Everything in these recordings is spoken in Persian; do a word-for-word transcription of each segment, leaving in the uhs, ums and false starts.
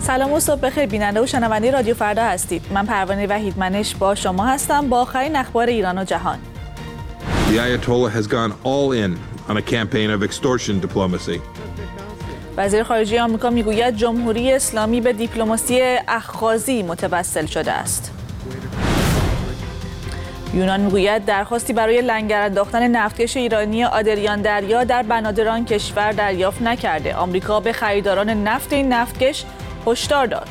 سلام و صبح بخیر بیننده و شنونده رادیو فردا هستید. من پروانه وحیدمنش با شما هستم با آخرین اخبار ایران و جهان. The Ayatollah has gone all in on a campaign of extortion diplomacy. وزیر خارجه آمریکا میگوید جمهوری اسلامی به دیپلماسی اخاذی متوسل شده است. یونان میگوید درخواستی برای لنگر انداختن نفتکش ایرانی آدریان دریا در بنادر آن کشور دریافت نکرده. آمریکا به خریداران نفت این نفتکش هشدار داد.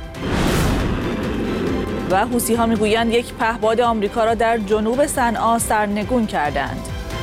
و حوثی‌ها میگویند یک پهپاد آمریکا را در جنوب صنعا سرنگون کردند.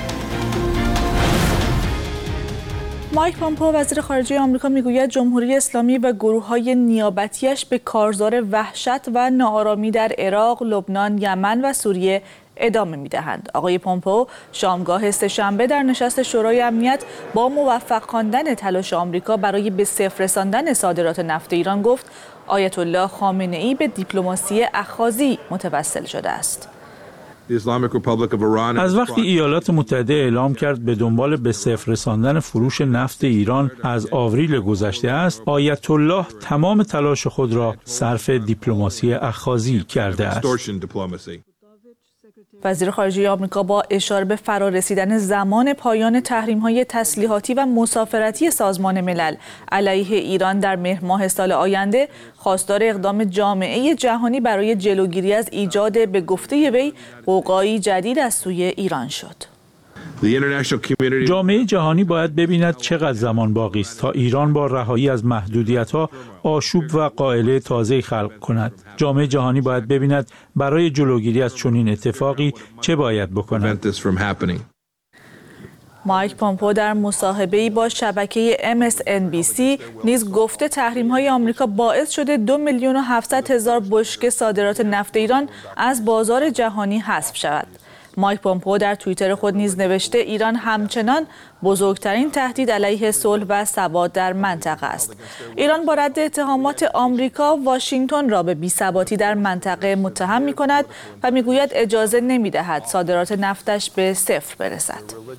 مایک پامپئو وزیر خارجه آمریکا میگوید جمهوری اسلامی و گروه‌های نیابتیش به کارزار وحشت و ناآرامی در عراق، لبنان، یمن و سوریه ادامه می‌دهند. آقای پامپئو شامگاه سه‌شنبه در نشست شورای امنیت با موفق خواندن تلاش آمریکا برای به صفر رساندن صادرات نفت ایران گفت آیت الله خامنه‌ای به دیپلماسی اخاذی متوسل شده است. از وقتی ایالات متحده اعلام کرد به دنبال به صفر رساندن فروش نفت ایران از آوریل گذشته است، آیت الله تمام تلاش خود را صرف دیپلماسی اخاذی کرده است. وزیر خارجه آمریکا با اشاره به فرارسیدن زمان پایان تحریم‌های تسلیحاتی و مسافرتی سازمان ملل علیه ایران در مهر ماه سال آینده خواستار اقدام جامعه جهانی برای جلوگیری از ایجاد به گفته وی قوقایی جدید از سوی ایران شد. جامعه جهانی باید ببیند چقدر زمان باقی است تا ایران با رهایی از محدودیت‌ها آشوب و قائله تازه‌ای خلق کند. جامعه جهانی باید ببیند برای جلوگیری از چنین اتفاقی چه باید بکند. مایک پامپئو در مصاحبه‌ای با شبکه ام اس ان بی سی نیز گفته تحریم‌های آمریکا باعث شده دو میلیون و هفتصد هزار بشکه صادرات نفت ایران از بازار جهانی حذف شود. مایک پامپئو در توییتر خود نیز نوشته ایران همچنان بزرگترین تهدید علیه صلح و ثبات در منطقه است. ایران با رد اتهامات آمریکا واشنگتن را به بی‌ثباتی در منطقه متهم می‌کند و می‌گوید اجازه نمی‌دهد صادرات نفتش به صفر برسد.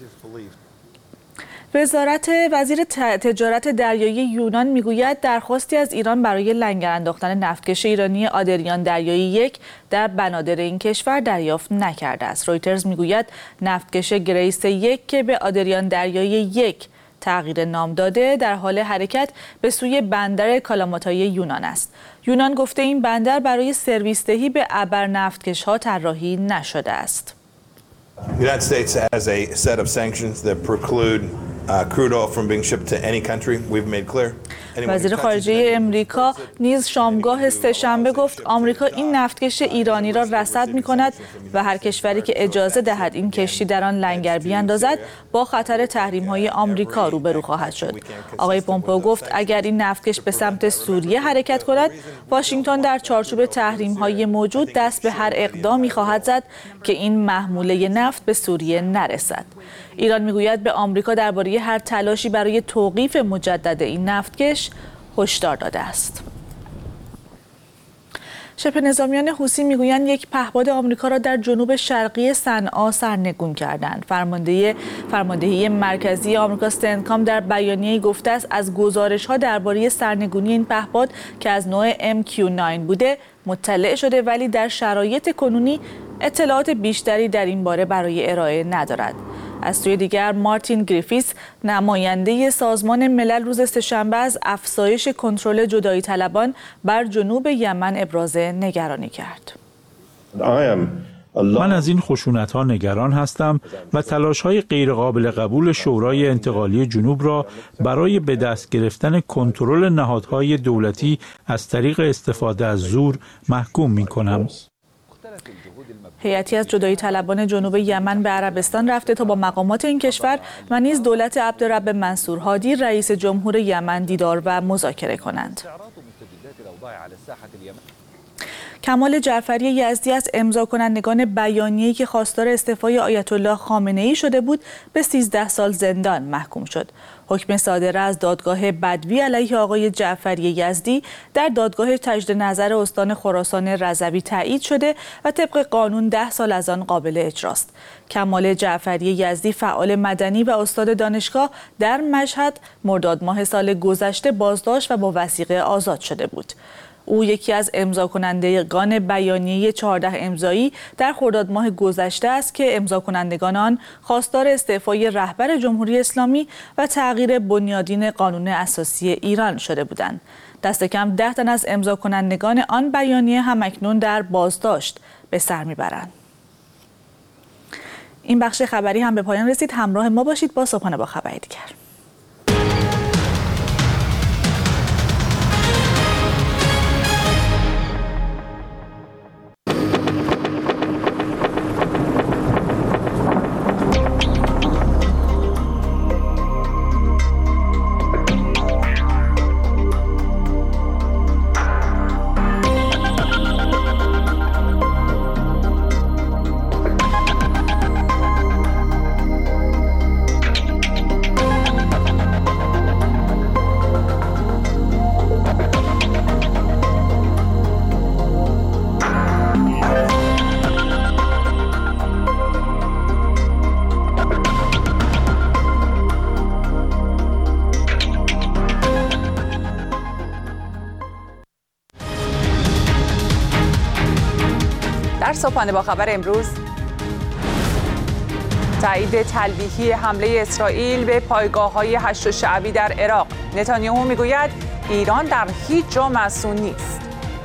وزارت وزیر تجارت دریایی یونان میگوید درخواستی از ایران برای لنگر انداختن نفتکش ایرانی آدریان دریایی یک در بنادر این کشور دریافت نکرده است. رویترز میگوید نفتکش گریس یک که به آدریان دریایی یک تغییر نام داده در حال حرکت به سوی بندر کالاماتای یونان است. یونان گفته این بندر برای سرویس دهی به ابر نفتکش ها طراحی نشده است. The United States has a set of sanctions that preclude Uh, crude oil from being shipped to any country. We've made clear. وزیر خارجه امریکا نیز شامگاه سه‌شنبه گفت آمریکا این نفتکش ایرانی را رصد می‌کند و هر کشوری که اجازه دهد این کشتی در آن لنگر بیاندازد با خطر تحریم‌های آمریکا روبرو خواهد شد. آقای پامپئو گفت اگر این نفتکش به سمت سوریه حرکت کند، واشنگتن در چارچوب تحریم‌های موجود دست به هر اقدامی خواهد زد که این محموله نفت به سوریه نرسد. ایران میگوید به آمریکا درباره هر تلاشی برای توقیف مجدد این نفتکش هشدار داده است. شبه نظامیان حوثی میگویند یک پهپاد آمریکا را در جنوب شرقی صنعا سرنگون کردند. فرمانده فرماندهی مرکزی آمریکا استنکام در بیانیه‌ای گفته است از گزارش‌ها درباره سرنگونی این پهپاد که از نوع ام کیو نه بوده مطلع شده ولی در شرایط کنونی اطلاعات بیشتری در این باره برای ارائه ندارد. از سوی دیگر مارتین گریفیس نماینده سازمان ملل روز سه‌شنبه از افزایش کنترل جدایی طلبان بر جنوب یمن ابراز نگرانی کرد. من از این خشونت‌ها نگران هستم و تلاش‌های غیرقابل قبول شورای انتقالی جنوب را برای به دست گرفتن کنترل نهادهای دولتی از طریق استفاده از زور محکوم می‌کنم. هیئتی از جدایی طلبان جنوب یمن به عربستان رفته تا با مقامات این کشور و نیز دولت عبدالرب منصور هادی رئیس جمهور یمن دیدار و مذاکره کنند. کمال جعفری یزدی از امضا کنندگان بیانیه‌ای که خواستار استعفای آیت الله خامنه‌ای شده بود به سیزده سال زندان محکوم شد. حکم صادره از دادگاه بدوی علیه آقای جعفری یزدی در دادگاه تجدید نظر استان خراسان رضوی تایید شده و طبق قانون ده سال از آن قابل اجراست. کمال جعفری یزدی فعال مدنی و استاد دانشگاه در مشهد مرداد ماه سال گذشته بازداشت و با وثیقه آزاد شده بود. او یکی از امضا کنندگان بیانیه چهارده امضایی در خرداد ماه گذشته است که امضا کنندگان آن خواستار استعفای رهبر جمهوری اسلامی و تغییر بنیادین قانون اساسی ایران شده بودند. دست کم ده تن از امضا کنندگان آن بیانیه هم اکنون در بازداشت به سر میبرند. این بخش خبری هم به پایان رسید. همراه ما باشید با صبحانه با خبری دیگر. در صبحانه با خبر امروز، تایید تلویحی حمله اسرائیل به پایگاه‌های هشت شعبی در عراق. نتانیاهو میگوید ایران در هیچ جا مصون نیست.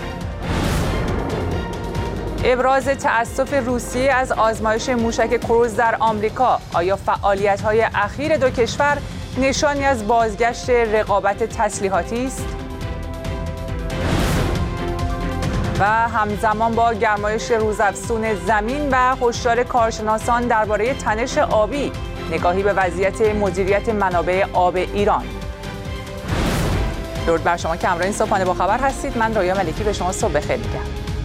ابراز تأسف روسیه از آزمایش موشک کروز در آمریکا. آیا فعالیت‌های اخیر دو کشور نشانی از بازگشت رقابت تسلیحاتی است؟ و همزمان با گرمایش روزافزون زمین و هشدار کارشناسان درباره تنش آبی، نگاهی به وضعیت مدیریت منابع آب ایران. درود بر شما که همراه این صبحانه با خبر هستید. من رویا ملکی به شما صبح بخیر میگم.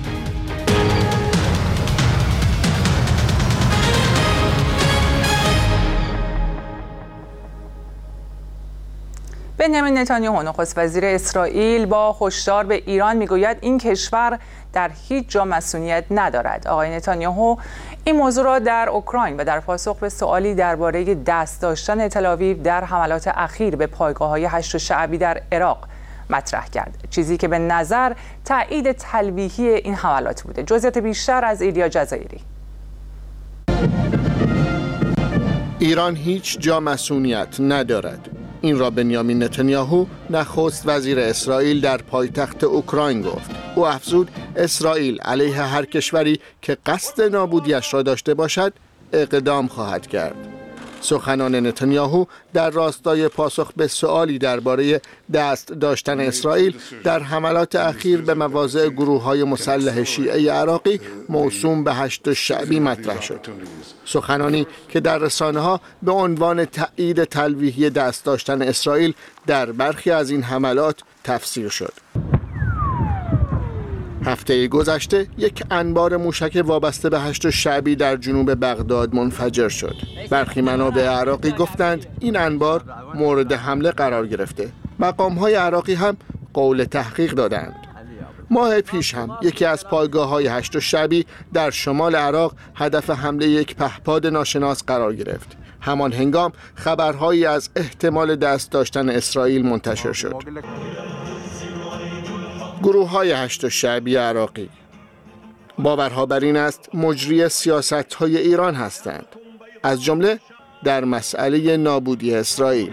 بنیامین نتانیاهو نخست وزیر اسرائیل با هشدار به ایران میگوید این کشور در هیچ جا مصونیت ندارد. آقای نتانیاهو این موضوع را در اوکراین و در پاسخ به سوالی درباره دست داشتن تل‌آویو در حملات اخیر به پایگاه‌های هشت شعبی در عراق مطرح کرد، چیزی که به نظر تایید تلویحی این حملات بوده. جزئیات بیشتر از ایلیا جزایری. ایران هیچ جا مصونیت ندارد. این را بنیامین نتانیاهو نخست وزیر اسرائیل در پایتخت اوکراین گفت. او افزود اسرائیل علیه هر کشوری که قصد نابودیش را داشته باشد اقدام خواهد کرد. سخنان نتانیاهو در راستای پاسخ به سؤالی درباره دست داشتن اسرائیل در حملات اخیر به مواضع گروه‌های مسلح شیعه عراقی موسوم به هشت شعبی مطرح شد. سخنانی که در رسانه‌ها به عنوان تایید تلویحی دست داشتن اسرائیل در برخی از این حملات تفسیر شد. هفته گذشته یک انبار موشک وابسته به هشت شعبی در جنوب بغداد منفجر شد. برخی منابع عراقی گفتند این انبار مورد حمله قرار گرفته. مقام‌های عراقی هم قول تحقیق دادند. ماه پیش هم یکی از پایگاه‌های هشت شعبی در شمال عراق هدف حمله یک پهپاد ناشناس قرار گرفت. همان هنگام خبرهایی از احتمال دست داشتن اسرائیل منتشر شد. گروه‌های هشت شعبی عراقی باورها بر این است مجری سیاست‌های ایران هستند، از جمله در مسئله نابودی اسرائیل.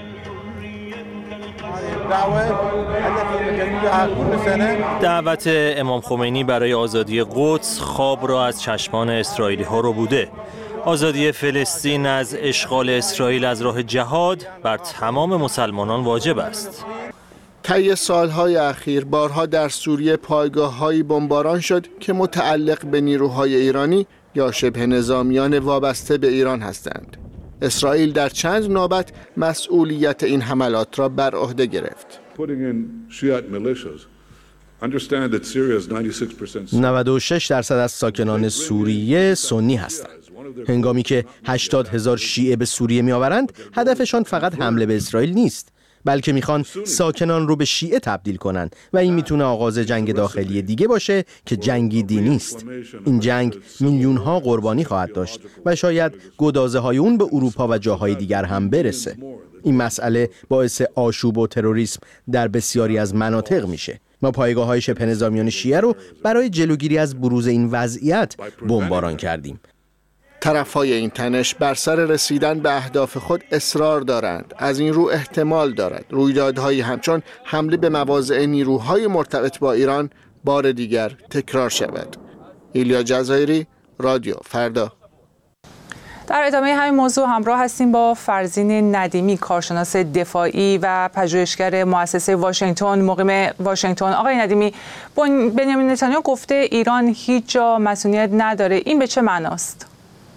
دعوت امام خمینی برای آزادی قدس خواب را از چشمان اسرائیلی ها رو بوده. آزادی فلسطین از اشغال اسرائیل از راه جهاد بر تمام مسلمانان واجب است. طی سالهای اخیر بارها در سوریه پایگاه‌هایی بمباران شد که متعلق به نیروهای ایرانی یا شبه نظامیان وابسته به ایران هستند. اسرائیل در چند نوبت مسئولیت این حملات را بر عهده گرفت. نود و شش درصد از ساکنان سوریه سنی هستند. هنگامی که هشتاد هزار شیعه به سوریه می آورند، هدفشان فقط حمله به اسرائیل نیست، بلکه میخوان ساکنان رو به شیعه تبدیل کنند و این میتونه آغاز جنگ داخلی دیگه باشه که جنگی دینی است. این جنگ میلیون ها قربانی خواهد داشت و شاید گدازه های اون به اروپا و جاهای دیگر هم برسه. این مسئله باعث آشوب و تروریسم در بسیاری از مناطق میشه. ما پایگاه‌های شبه نظامیان شیعه رو برای جلوگیری از بروز این وضعیت بمباران کردیم. طرف‌های این تنش بر سر رسیدن به اهداف خود اصرار دارند. از این رو احتمال دارد رویدادهایی همچون حمله به مواضع نیروهای مرتبط با ایران بار دیگر تکرار شود. ایلیا جزایری، رادیو فردا. در ادامه همین موضوع همراه هستیم با فرزین ندیمی، کارشناس دفاعی و پژوهشگر مؤسسه واشنگتن، مقیم واشنگتن. آقای ندیمی، بنیامین نتانیاهو گفته ایران هیچ جا مسئولیت نداره. این به چه معناست؟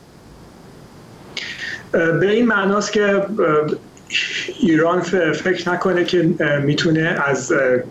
به این معناست که ایران فکر نکنه که میتونه از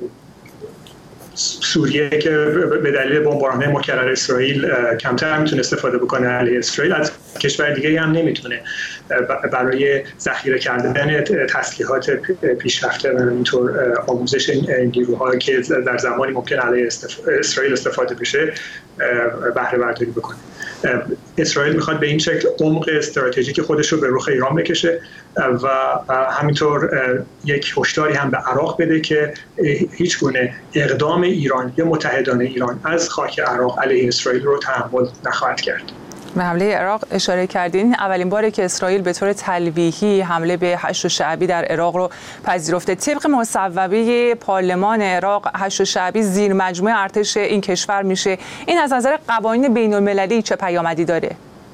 سوریه که به دلیل بمباران‌های مکرر اسرائیل کمتر میتونه استفاده بکنه علیه اسرائیل، از کشور دیگه هم نمیتونه برای ذخیره کردن تسلیحات پیشرفته و اینطور آموزش نیروها که در زمانی ممکن علیه اسرائیل استفاده بشه بهره برداری بکنه. اسرائیل میخواد به این شکل عمق استراتژیک خودش رو به رخ ایران بکشه و همینطور یک هشداری هم به عراق بده که هیچ گونه اقدام ایران یا متحدان ایران از خاک عراق علیه اسرائیل رو تحمل نخواهد کرد. به حمله عراق اشاره کردین. اولین باره که اسرائیل به طور تلویحی حمله به هشت شعبی در عراق رو پذیرفته. طبق مصوبه پارلمان عراق، هشت شعبی زیر مجموعه ارتش این کشور میشه. این از نظر قوانین بین المللی چه پیامدی داره؟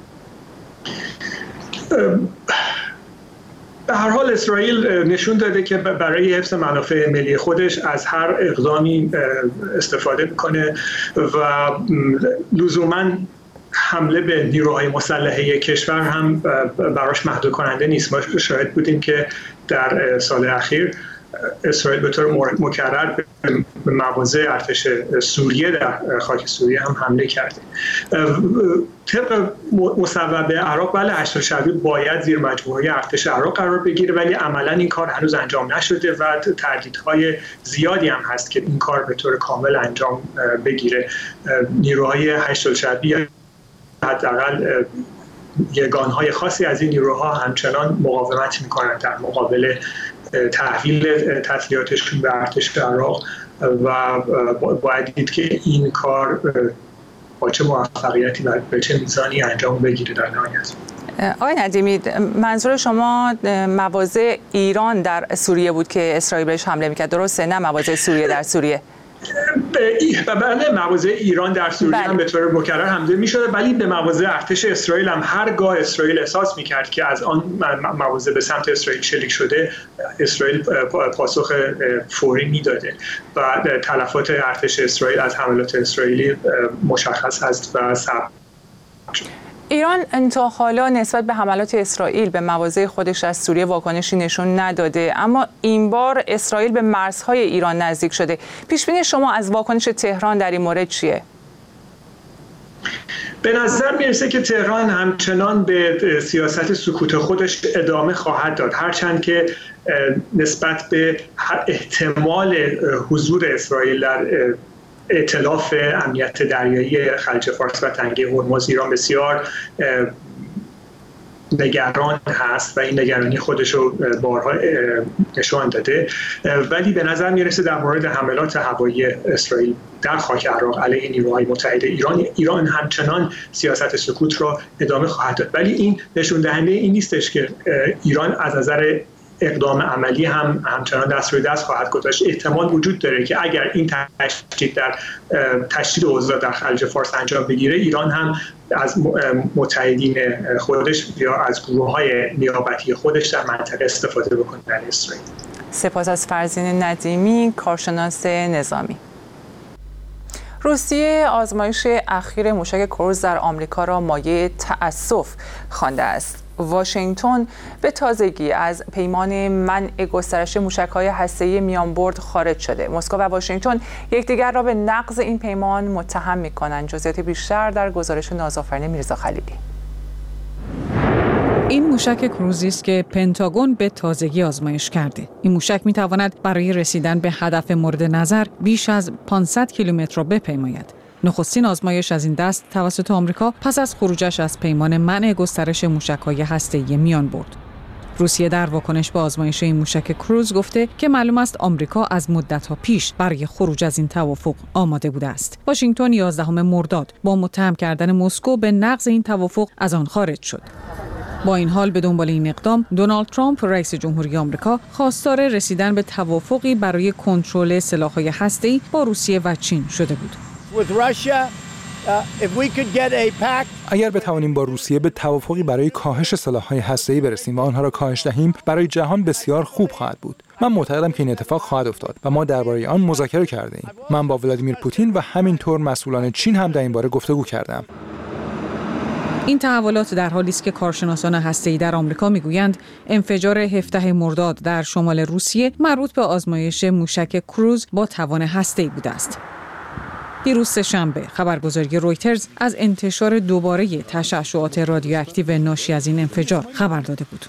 به هر حال اسرائیل نشون داده که برای حفظ منافع ملی خودش از هر اقدامی استفاده میکنه و لزوماً حمله به نیروهای مسلحه کشور هم براش محدود کننده نیست. ما شاهد بودیم که در سال اخیر اسرائیل به طور مکرر به مواضع ارتش سوریه در خاک سوریه هم حمله کرده. طبق مصوبه عراق بله هشت شعبی باید زیر مجموعه ارتش عراق قرار بگیره، ولی عملا این کار هنوز انجام نشده و تردیدهای زیادی هم هست که این کار به طور کامل انجام بگیره. نیروهای هشت شعبی حداقل یگانهای خاصی از این نیروها همچنان مقاومت میکنند در مقابل تحویل تسلیحاتشون به ارتش عراق و باید دید که این کار با چه موفقیتی و به چه میزانی انجام بگیره در نهایت. آقای ندیمی، منظور شما مواضع ایران در سوریه بود که اسرائیل بهش حمله میکرد، درسته؟ نه مواضع سوریه در سوریه؟ بله، مواضع ایران در سوریه بله. هم به طور مکرر حمله می‌شده، ولی به مواضع ارتش اسرائیل هم هرگاه اسرائیل احساس می‌کرد که از آن مواضع به سمت اسرائیل شلیک شده، اسرائیل پاسخ فوری میداده و تلفات ارتش اسرائیل از حملات اسرائیلی مشخص هست و ثبت شده. ایران تا حالا نسبت به حملات اسرائیل به مواضع خودش از سوریه واکنشی نشون نداده، اما این بار اسرائیل به مرزهای ایران نزدیک شده. پیشبینی شما از واکنش تهران در این مورد چیه؟ به نظر میرسه که تهران همچنان به سیاست سکوت خودش ادامه خواهد داد، هرچند که نسبت به احتمال حضور اسرائیل در ائتلاف امنیت دریایی خلیج فارس و تنگه هرمز ایران بسیار نگران هست و این نگرانی خودش رو بارها نشان داده، ولی به نظر میرسه در مورد حملات هوایی اسرائیل در خاک عراق علیه نیروهای متحد ایران ایران همچنان سیاست سکوت را ادامه خواهد داد، ولی این نشون دهنده این نیستش که ایران از نظر اقدام عملی هم همچنان دست روی دست خواهد گذاشت. احتمال وجود داره که اگر این تشدید در تشدید اوضاع در خلیج فارس انجام بگیره، ایران هم از متحدین خودش یا از گروه‌های نیابتی خودش در منطقه استفاده بکنه در اسرائیل. سپاس از فرزین ندیمی، کارشناس نظامی. روسیه آزمایش اخیر موشک کروز در آمریکا را مایه تأسف خوانده است. واشنگتن به تازگی از پیمان منع گسترش موشک‌های هسته‌ای میانبرد خارج شده. مسکو و واشنگتن یکدیگر را به نقض این پیمان متهم می‌کنند. جزئیات بیشتر در گزارش نازآفرین میرزا خلیلی. این موشک کروزی است که پنتاگون به تازگی آزمایش کرده. این موشک می‌تواند برای رسیدن به هدف مورد نظر بیش از پانصد کیلومتر را بپیماید. نخستین آزمایش از این دست توسط آمریکا پس از خروجش از پیمان منع گسترش موشک‌های هسته‌ای میان برد. روسیه در واکنش به آزمایش این موشک کروز گفته که معلوم است آمریکا از مدت‌ها پیش برای خروج از این توافق آماده بوده است. واشنگتن یازدهم مرداد با متهم کردن مسکو به نقض این توافق از آن خارج شد. با این حال به دنبال این اقدام دونالد ترامپ رئیس جمهوری آمریکا خواستار رسیدن به توافقی برای کنترل سلاح‌های هسته‌ای با روسیه و چین شده بود. اگر بتوانیم با روسیه به توافقی برای کاهش سلاح‌های هسته‌ای برسیم و آنها را کاهش دهیم، برای جهان بسیار خوب خواهد بود. من معتقدم که این اتفاق خواهد افتاد و ما درباره آن مذاکره کرده ایم. من با ولادیمیر پوتین و همینطور مسئولان چین هم در این باره گفتگو کردم. این تحولات در حالی است که کارشناسان هسته‌ای در آمریکا میگویند انفجار هفدهم مرداد در شمال روسیه مربوط به آزمایش موشک کروز با توان هسته‌ای بوده است. دیروز سه‌شنبه خبرگزاری رویترز از انتشار دوباره تشعشعات رادیواکتیو ناشی از این انفجار خبر داده بود.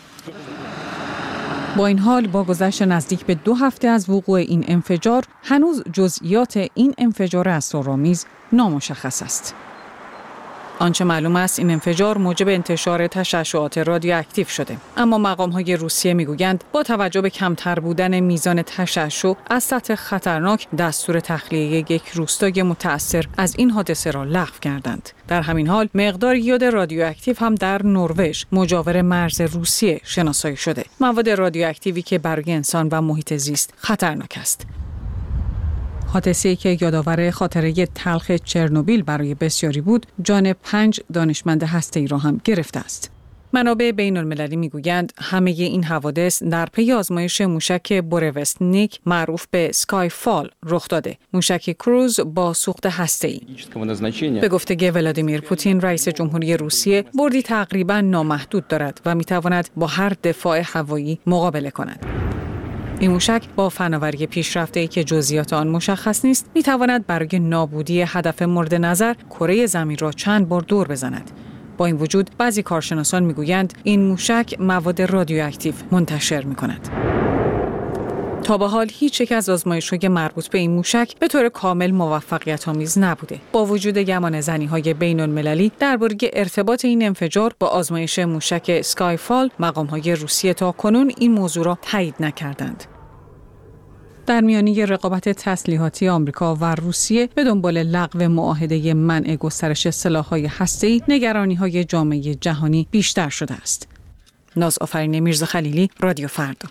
با این حال با گذشت نزدیک به دو هفته از وقوع این انفجار هنوز جزئیات این انفجار اسرارآمیز نامشخص است. آنچه معلوم است این انفجار موجب انتشار تشعشعات رادیواکتیو شده، اما مقام‌های روسیه میگویند با توجه به کمتر بودن میزان تشعشع از سطح خطرناک دستور تخلیه یک روستای متأثر از این حادثه را لغو کردند. در همین حال مقدار یود رادیواکتیو هم در نروژ مجاور مرز روسیه شناسایی شده، مواد رادیواکتیوی که برای انسان و محیط زیست خطرناک است. حادثه‌ای که یادآور خاطره تلخ چرنوبیل برای بسیاری بود، جان پنج دانشمند هسته‌ای را هم گرفته است. منابع بین‌المللی میگویند همه این حوادث در پی آزمایش موشک بوروستنیک معروف به اسکای فال رخ داده. موشک کروز با سوخت هسته‌ای. به گفته ولادیمیر پوتین رئیس جمهوری روسیه، بردی تقریباً نامحدود دارد و میتواند با هر دفاع هوایی مقابله کند. این موشک با فناوری پیشرفته‌ای که جزئیات آن مشخص نیست، می‌تواند برای نابودی هدف مورد نظر کره زمین را چند بار دور بزند. با این وجود بعضی کارشناسان می‌گویند این موشک مواد رادیواکتیو منتشر می‌کند. تا به حال هیچ یک از آزمایش‌های مربوط به این موشک به طور کامل موفقیت‌آمیز نبوده. با وجود گمانه‌زنی‌های بین‌المللی درباره ارتباط این انفجار با آزمایش موشک اسکایفال، مقام‌های روسیه تا کنون این موضوع را تایید نکردند. در میانه رقابت تسلیحاتی آمریکا و روسیه به دنبال لغو معاهده منع گسترش سلاح‌های هسته‌ای، نگرانی‌های جامعه جهانی بیشتر شده است. نازآفرین میرزا خلیلی، رادیو فردا.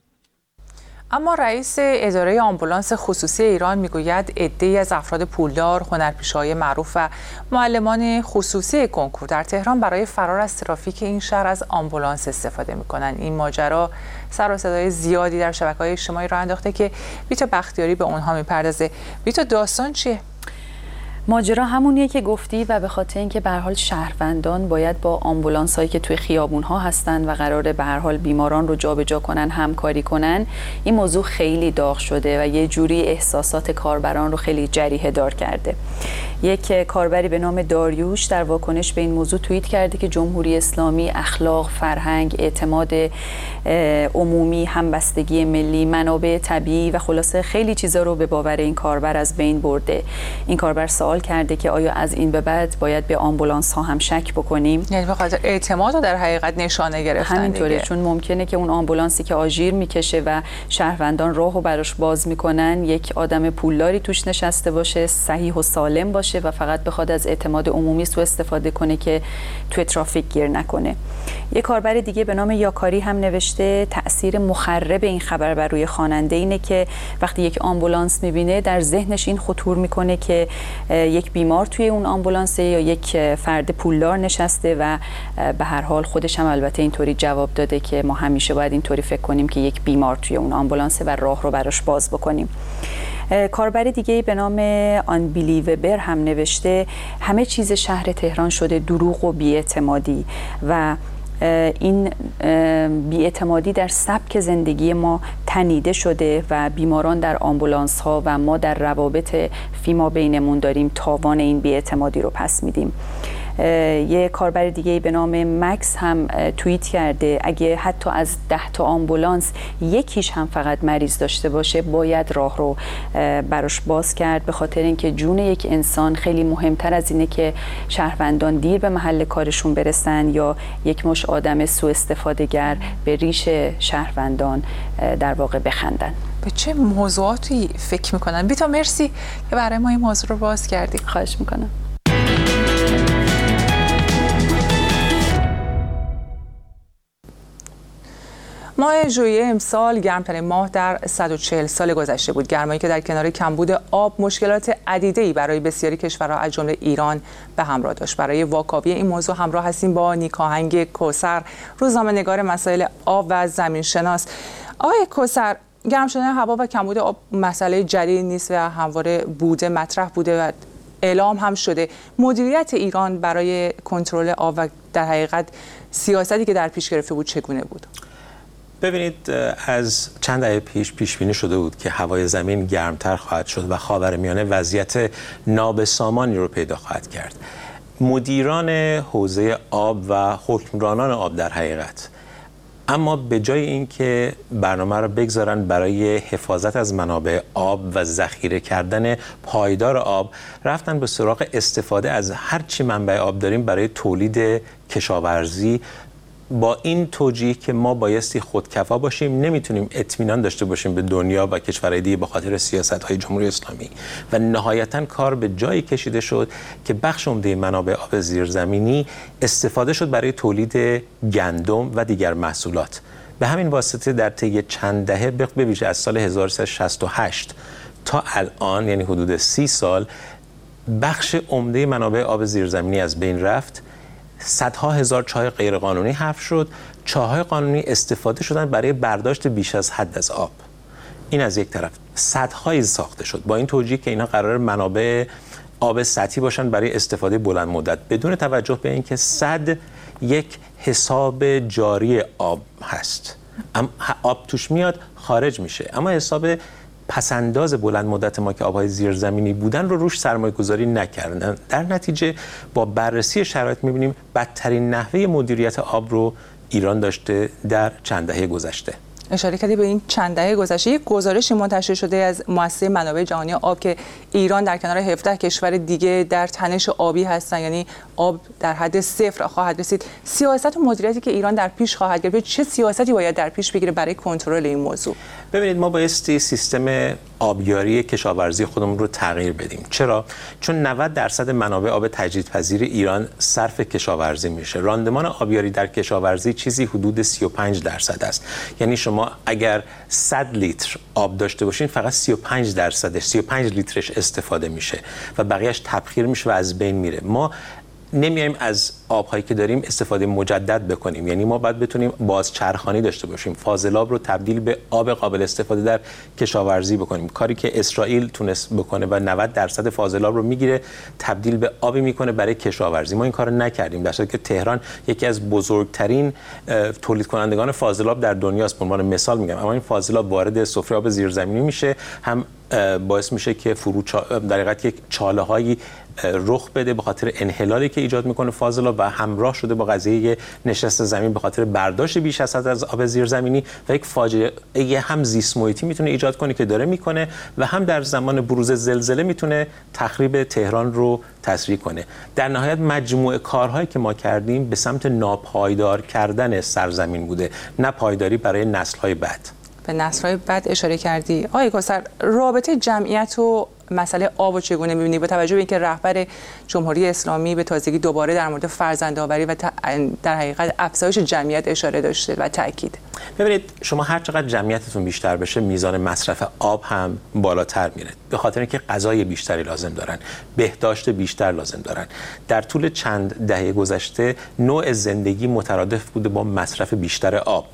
اما رئیس اداره آمبولانس خصوصی ایران میگوید عده‌ای از افراد پولدار، هنرپیشه‌های معروف و معلمان خصوصی کنکور در تهران برای فرار از ترافیک این شهر از آمبولانس استفاده می‌کنند. این ماجرا سر و صدای زیادی در شبکه‌های اجتماعی راه انداخته که بیتا بختیاری به اونها میپردازه. بیتا، داستان چیه؟ ماجرا همونیه که گفتی و به خاطر اینکه به هر حال شهروندان باید با آمبولانس‌هایی که توی خیابون‌ها هستن و قراره به هر حال بیماران رو جابجا کنن همکاری کنن، این موضوع خیلی داغ شده و یه جوری احساسات کاربران رو خیلی جریحه دار کرده. یک کاربری به نام داریوش در واکنش به این موضوع توییت کرده که جمهوری اسلامی اخلاق، فرهنگ، اعتماد عمومی، همبستگی ملی، منابع طبیعی و خلاصه خیلی چیزا رو به باور این کاربر از بین برده. این کاربر سوال کرده که آیا از این به بعد باید به آمبولانس ها هم شک بکنیم؟ یعنی به خاطر اعتماد رو در حقیقت نشانه گرفتن. همینطوره، چون ممکنه که اون آمبولانسی که آژیر میکشه و شهروندان راهو براش باز میکنن یک آدم پولداری توش نشسته باشه، صحیح و سالم باشه و فقط بخواد از اعتماد عمومی سوء استفاده کنه که توی ترافیک گیر نکنه. یک کاربر دیگه به نام یاکاری هم نوشته تأثیر مخرب این خبر بر روی خواننده اینه که وقتی یک آمبولانس میبینه در ذهنش این خطور میکنه که یک بیمار توی اون آمبولانس یا یک فرد پولدار نشسته و به هر حال خودش هم البته اینطوری جواب داده که ما همیشه باید اینطوری فکر کنیم که یک بیمار توی اون آمبولانس و راه رو براش باز بکنیم. کاربر دیگه به نام آنبیلیوبر هم نوشته همه چیز شهر تهران شده دروغ و بی‌اعتمادی و این بی‌اعتمادی در سبک زندگی ما تنیده شده و بیماران در آمبولانس ها و ما در روابط فیما بینمون داریم تاوان این بی‌اعتمادی رو پس میدیم. یه کاربر دیگه به نام مکس هم توییت کرده اگه حتی از ده تا آمبولانس یکیش هم فقط مریض داشته باشه باید راه رو براش باز کرد، به خاطر اینکه جون یک انسان خیلی مهمتر از اینه که شهروندان دیر به محل کارشون برسن یا یک مش آدم سوء استفاده‌گر به ریش شهروندان در واقع بخندن. به چه موضوعاتی فکر میکنن؟ بیتا مرسی که برای ما این موضوع رو باز کردی. خواهش میکنم. ماه ژوئیه امسال گرمترین ماه در صد و چهل سال گذشته بود. گرمایی که در کنار کمبود آب مشکلات عدیده‌ای برای بسیاری کشورها از جمله ایران به همراه داشت. برای واکاوی این موضوع همراه هستیم با نیکاهنگ کوثر، روزنامه‌نگار مسائل آب و زمینشناس. آقای کوثر، گرم شدن هوا و کمبود آب مسئله جدید نیست و همواره بوده، مطرح بوده و اعلام هم شده. مدیریت ایران برای کنترل آب و در حقیقت سیاستی که در پیش گرفته بود چگونه بود؟ ببینید، از چند دهه پیش پیش بینی شده بود که هوای زمین گرمتر خواهد شد و خاورمیانه وضعیت نابسامانی رو پیدا خواهد کرد. مدیران حوزه آب و حکمرانان آب در حقیقت اما به جای اینکه برنامه را بگذارن برای حفاظت از منابع آب و ذخیره کردن پایدار آب، رفتن به سراغ استفاده از هر چی منبع آب داریم برای تولید کشاورزی، با این توجیه که ما بایستی خودکفا باشیم، نمیتونیم اطمینان داشته باشیم به دنیا و کشورهای دیگه به خاطر سیاست‌های جمهوری اسلامی و نهایتاً کار به جایی کشیده شد که بخش عمده منابع آب زیرزمینی استفاده شد برای تولید گندم و دیگر محصولات. به همین واسطه در طی چند دهه به ویژه از سال هزار و سیصد و شصت و هشت تا الان، یعنی حدود سی سال، بخش عمده منابع آب زیرزمینی از بین رفت. صدها هزار چاه غیرقانونی حفر شد. چاه‌های قانونی استفاده شدن برای برداشت بیش از حد از آب. این از یک طرف. سدهایی ساخته شد با این توجیه که اینا قرار منابع آب سطحی باشن برای استفاده بلند مدت، بدون توجه به اینکه سد یک حساب جاری آب هست. آب توش میاد خارج میشه، اما حساب پسنداز بلند مدت ما که آبهای زیرزمینی بودن رو روش سرمایه گذاری نکردن. در نتیجه با بررسی شرایط میبینیم بدترین نحوه مدیریت آب رو ایران داشته در چند دهه گذشته. اشاره کردی به این چند دهه گذشته. یک گزارشی منتشر شده از مؤسسه منابع جهانی آب که ایران در کنار هفده کشور دیگه در تنش آبی هستن، یعنی آب در حد صفر خواهد رسید. سیاست و مدیریتی که ایران در پیش خواهد گرفت، چه سیاستی باید در پیش بگیره برای کنترل این موضوع؟ ببینید، ما بایستی سیستم آبیاری کشاورزی خودمون رو تغییر بدیم. چرا؟ چون نود درصد منابع آب تجدیدپذیر ایران صرف کشاورزی میشه. راندمان آبیاری در کشاورزی چیزی حدود سی و پنج درصد است. یعنی شما اگر صد لیتر آب داشته باشین، فقط سی و پنج درصدش، سی و پنج لیترش استفاده میشه و بقیه‌اش تبخیر میشه و از بین میره. ما نمیایم از آب‌هایی که داریم استفاده مجدد بکنیم، یعنی ما باید بتونیم بازچرخانی داشته باشیم، فاضلاب رو تبدیل به آب قابل استفاده در کشاورزی بکنیم، کاری که اسرائیل تونست بکنه و نود درصد فاضلاب رو میگیره تبدیل به آبی میکنه برای کشاورزی. ما این کارو نکردیم، در صورتی که تهران یکی از بزرگترین تولید کنندگان فاضلاب در دنیاست. به عنوان مثال میگم، اما این فاضلاب وارد سفره آب زیرزمینی میشه، هم باعث میشه که فرو در حقیقت یک چاله‌هایی رخ بده به خاطر انحلالی که ایجاد میکنه فاضلاب و همراه شده با قضیه نشست زمین به خاطر برداشت بیش از حد از آب زیرزمینی و یک فاجعه هم زیست محیطی میتونه ایجاد کنه که داره میکنه و هم در زمان بروز زلزله میتونه تخریب تهران رو تسریع کنه. در نهایت مجموعه کارهایی که ما کردیم به سمت ناپایدار کردن سرزمین بوده، نه پایداری برای نسل‌های بعد. به نسل‌های بعد اشاره کردی. آقای کوثر، رابطه جمعیت و مسئله آب و چگونه می‌بینی با توجه به اینکه رهبر جمهوری اسلامی به تازگی دوباره در مورد فرزندآوری و در حقیقت افزایش جمعیت اشاره داشته و تاکید؟ ببینید، شما هر چقدر جمعیتتون بیشتر بشه، میزان مصرف آب هم بالاتر میره، به خاطر اینکه غذای بیشتری لازم دارن، بهداشت بیشتر لازم دارن. در طول چند دهه گذشته نوع زندگی مترادف بوده با مصرف بیشتر آب.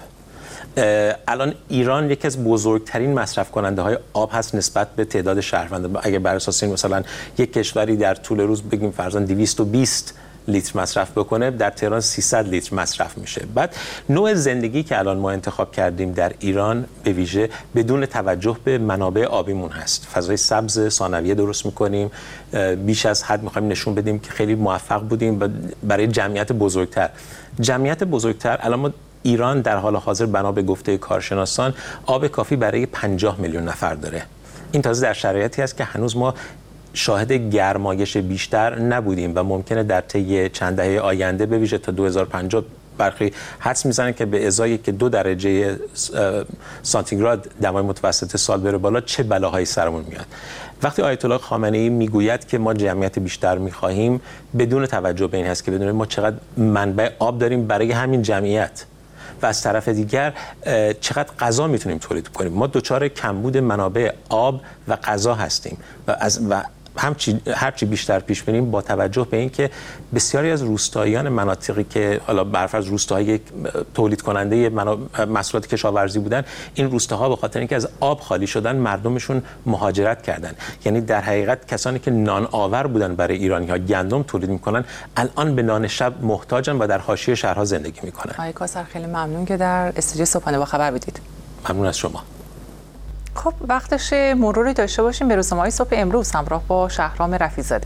الان ایران یکی از بزرگترین مصرف کننده های آب هست نسبت به تعداد شهروندان. اگه بر اساس این مثلا یک کشوری در طول روز بگیم فرضاً دویست و بیست لیتر مصرف بکنه در تهران سیصد لیتر مصرف میشه. بعد نوع زندگی که الان ما انتخاب کردیم در ایران به ویژه بدون توجه به منابع آبیمون هست. فضای سبز ثانویه درست میکنیم، بیش از حد میخوایم نشون بدیم که خیلی موفق بودیم برای جمعیت بزرگتر. جمعیت بزرگتر الان ما ایران در حال حاضر بنا به گفته کارشناسان آب کافی برای پنجاه میلیون نفر داره. این تازه در شرایطی است که هنوز ما شاهد گرمایش بیشتر نبودیم و ممکنه در طی چند دهه آینده به ویژه تا دو هزار و پنجاه برخی حدس میزنن که به ازای که دو درجه سانتیگراد دمای متوسط سال بره بالا چه بلاهایی سرمون میاد. وقتی آیت الله خامنه‌ای میگوید که ما جمعیت بیشتر میخواهیم بدون توجه به این هست که بدون ما چقدر منبع آب داریم برای همین جمعیت و از طرف دیگر چقدر غذا میتونیم تولید کنیم. ما دچار کمبود منابع آب و غذا هستیم و از و همچی هرچی بیشتر پیش بریم با توجه به اینکه بسیاری از روستاییان مناطقی که حالا برفرض روستاهای تولید کننده محصولات کشاورزی بودن، این روستاها به خاطر اینکه از آب خالی شدن مردمشون مهاجرت کردن. یعنی در حقیقت کسانی که نان آور بودن برای ایرانی‌ها گندم تولید میکنن الان به نان شب محتاجن و در حاشیه شهرها زندگی میکنن. آقای کاسر خیلی ممنون که در استودیو صبحانه با خبر بودید. ممنون از شما. خب وقتش مروری داشته باشیم به روزنامه‌های صبح امروز همراه با شهرام رفیع‌زاده.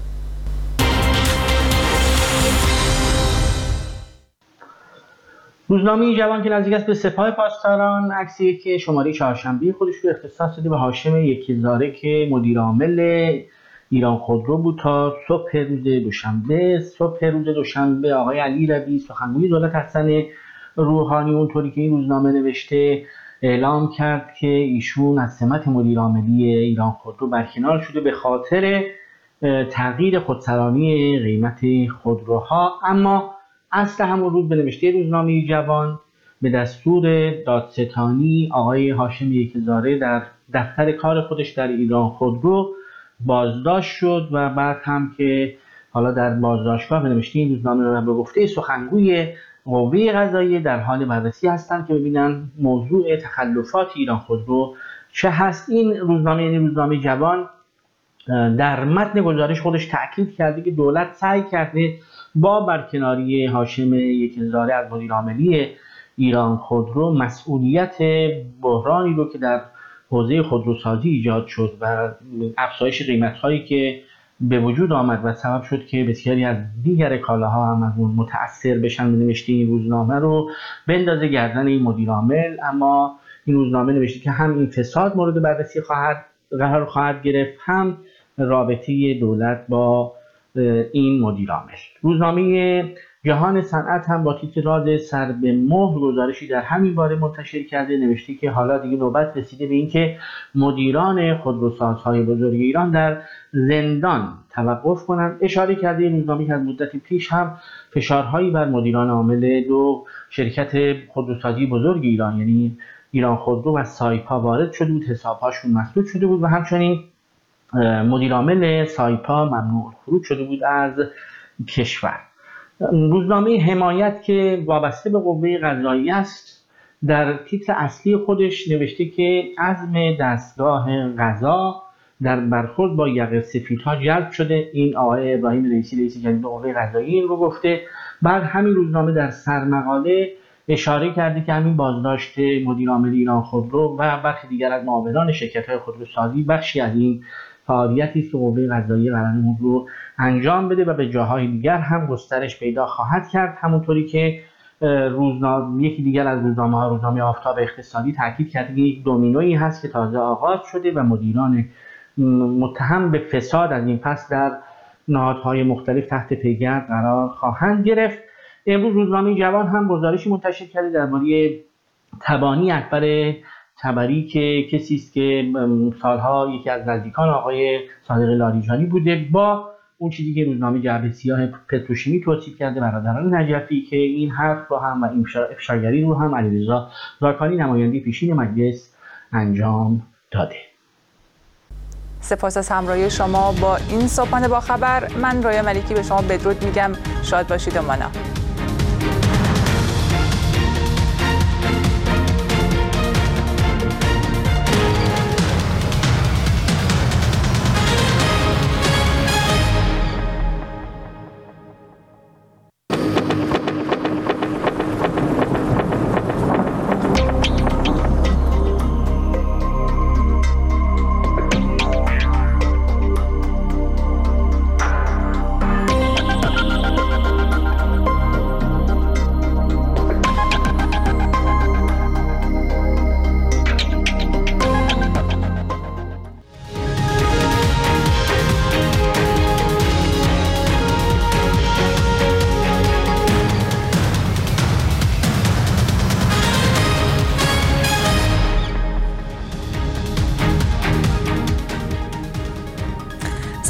روزنامه جوان که نزدیک است به سپاه پاسداران عکسی که شماره چهارشنبه خودش رو اختصاص داده به هاشم یکی‌زاده که مدیر عامل ایران خودرو بود تا صبح روز دوشنبه. صبح روز دوشنبه آقای علی ربیعی سخنگوی دولت حسن روحانی اونطوری که این روزنامه نوشته اعلام کرد که ایشون از سمت مدیر عاملی ایران خودرو برکنار شده به خاطر تغییر خودسرانی قیمت خودروها. اما اصل همون روز به نوشته روزنامه جوان به دستور دادستانی آقای هاشم یکی‌زاده در دفتر کار خودش در ایران خودرو بازداشت شد و بعد هم که حالا در بازداشتگاه به نوشته این روزنامه رو به گفته سخنگوی قوه قضاییه در حال بررسی هستند که ببینن موضوع تخلفات ایران خودرو چه هست. این روزنامه یعنی روزنامه جوان در متن گزارش خودش تاکید کرده که دولت سعی کرده با برکناری هاشم یکی‌زاده از مدیر عاملی ایران خودرو مسئولیت بحرانی رو که در حوزه خودروسازی ایجاد شد و افزایش قیمت‌هایی که به وجود آمد و سبب شد که بسیاری از دیگر کالاها هم از اون متأثر بشن، به نوشته این روزنامه رو بندازه گردن این مدیر عامل. اما این روزنامه نوشته که هم این فساد مورد بررسی خواهد قرار خواهد گرفت، هم رابطه دولت با این مدیر عامل. روزنامه جهان صنعت هم با تیتر راز سر به مهر گزارشی در همین باره منتشر کرده، نوشته که حالا دیگه نوبت رسیده به اینکه مدیران خودروسازهای بزرگ ایران در زندان توقف کنند. اشاره کرده این روزنامه که از مدتی پیش هم فشارهایی بر مدیران عامل دو شرکت خودروسازی بزرگ ایران یعنی ایران خودرو و سایپا وارد شده بود، حساب‌هاشون مسدود شده بود و همچنین مدیر عامل سایپا ممنوع خروج شده بود از کشور. روزنامه حمایت که وابسته به قوه قضاییه است در تیتر اصلی خودش نوشته که عزم دستگاه قضا در برخورد با یقه سفیدها جلب شده. این آقای ابراهیم رئیسی رئیس جدید قوه قضاییه این رو گفته. بعد همین روزنامه در سرمقاله اشاره کرده که همین بازداشت مدیر عامل ایران خودرو و برخی دیگر از معاونان شرکت‌های خودروسازی بخشی از این فعالیتی است که قوه قضاییه قرار اون رو انجام بده و به جاهای دیگر هم گسترش پیدا خواهد کرد. همونطوری که روزنامه یکی دیگر از روزنامه‌ها روزنامه آفتاب اقتصادی تاکید کرده که یک دومینویی هست که تازه آغاز شده و مدیران متهم به فساد از این پس در نهادهای مختلف تحت پیگرد قرار خواهند گرفت. امروز روزنامه جوان هم گزارشی منتشر کرده درباره تبانی اکبر تبری که کسی است که سالها یکی از نزدیکان آقای صادق لاریجانی بوده، با اون چیزی که روزنامه جعبه سیاه پتروشیمی توصیف کرده برادران نجفی که این حرف رو هم و این افشاگری رو هم علیرضا زاکانی نماینده پیشین مجلس انجام داده. سپاس از همراهی شما با این صبحانه با خبر. من رایا ملیکی به شما بدرود میگم. شاد باشید و مانا.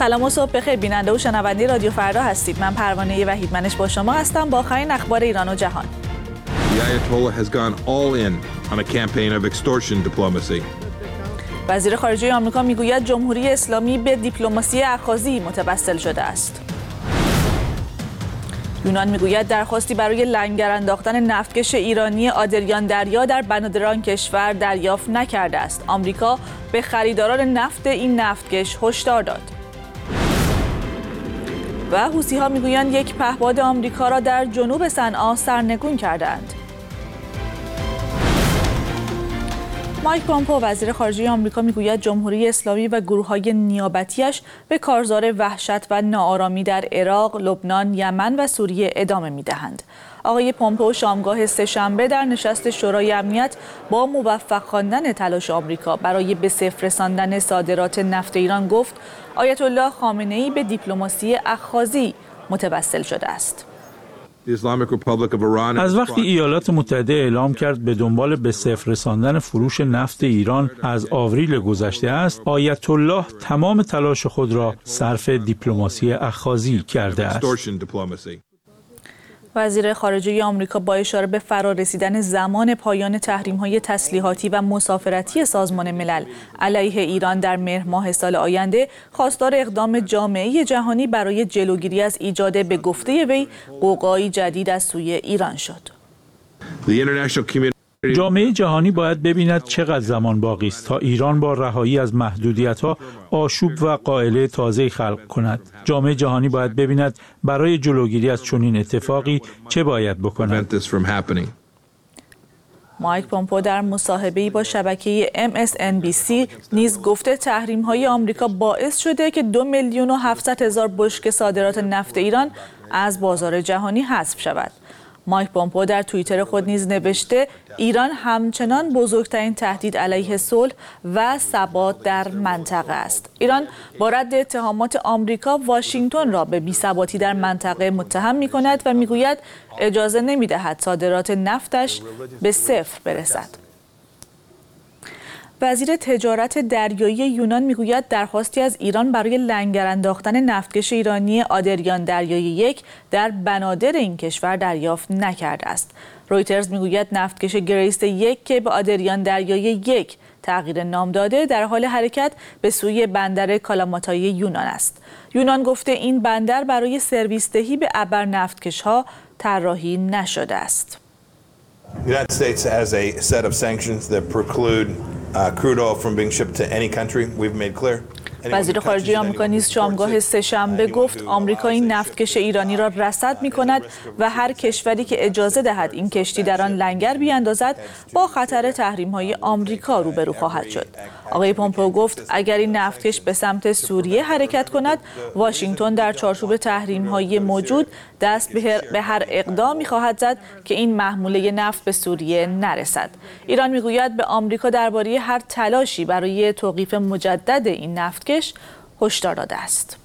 سلام و صبح بخیر بیننده و شنونده رادیو فردا هستید. من پروانه وحیدمنش با شما هستم با آخرین اخبار ایران و جهان. The Ayatollah has gone all in on a campaign of extortion diplomacy. وزیر خارجه آمریکا میگوید جمهوری اسلامی به دیپلماسی اخاذی متوسل شده است. یونان میگوید درخواستی برای لنگر انداختن نفتکش ایرانی آدریان دریا در بنادر آن کشور دریافت نکرده است. آمریکا به خریداران نفت این نفتکش هشدار داد. و حوثی‌ها میگویند یک پهپاد آمریکا را در جنوب صنعا سرنگون کردند. مایک پامپو وزیر خارجه آمریکا میگوید جمهوری اسلامی و گروه‌های نیابتیش به کارزار وحشت و ناآرامی در عراق، لبنان، یمن و سوریه ادامه میدهند. آقای پامپو شامگاه سه‌شنبه در نشست شورای امنیت با موفق خواندن تلاش آمریکا برای به صفر رساندن صادرات نفت ایران گفت آیت الله خامنه‌ای به دیپلماسی اخاذی متوسل شده است. از وقتی ایالات متحده اعلام کرد به دنبال به صفر رساندن فروش نفت ایران از آوریل گذشته است، آیت الله تمام تلاش خود را صرف دیپلماسی اخاذی کرده است. وزیر خارجه آمریکا با اشاره به فرارسیدن زمان پایان تحریم‌های تسلیحاتی و مسافرتی سازمان ملل علیه ایران در مهر ماه سال آینده خواستار اقدام جامعه جهانی برای جلوگیری از ایجاد به گفته وی غوغایی جدید از سوی ایران شد. جامعه جهانی باید ببیند چقدر زمان باقی است تا ایران با رهایی از محدودیت‌ها آشوب و قائله تازه خلق کند. جامعه جهانی باید ببیند برای جلوگیری از چنین اتفاقی چه باید بکند. مایک پامپو در مصاحبه‌ای با شبکه ام اس ان بی سی نیز گفته تحریم‌های آمریکا باعث شده که دو میلیون و هفتصد هزار بشکه صادرات نفت ایران از بازار جهانی حذف شود. مایک پامپو در توییتر خود نیز نوشته ایران همچنان بزرگترین تهدید علیه صلح و ثبات در منطقه است. ایران با رد اتهامات آمریکا واشنگتن را به بی‌ثباتی در منطقه متهم می‌کند و می‌گوید اجازه نمی‌دهد صادرات نفتش به صفر برسد. وزیر تجارت دریایی یونان میگوید درخواستی از ایران برای لنگر انداختن نفتکش ایرانی آدریان دریایی یک در بنادر این کشور دریافت نکرده است. رویترز میگوید نفتکش گریس یک که به آدریان دریایی یک تغییر نام داده در حال حرکت به سوی بندر کالاماتای یونان است. یونان گفته این بندر برای سرویس دهی به ابر نفتکش‌ها طراحی نشده است. The United States has a set of sanctions that preclude uh, crude oil from being shipped to any country. We've made clear. وزیر خارجه آمریکا نیز شامگاه سه‌شنبه گفت آمریکا این نفتکش ایرانی را رصد می‌کند و هر کشوری که اجازه دهد این کشتی در آن لنگر بیاندازد با خطر تحریم‌های آمریکا روبرو خواهد شد. آقای پامپو گفت اگر این نفتکش به سمت سوریه حرکت کند واشنگتن در چارچوب تحریم‌های موجود دست به هر اقدامی خواهد زد که این محموله نفت به سوریه نرسد. ایران میگوید به آمریکا درباره هر تلاشی برای توقیف مجدد این نفتکش هشدار داده است.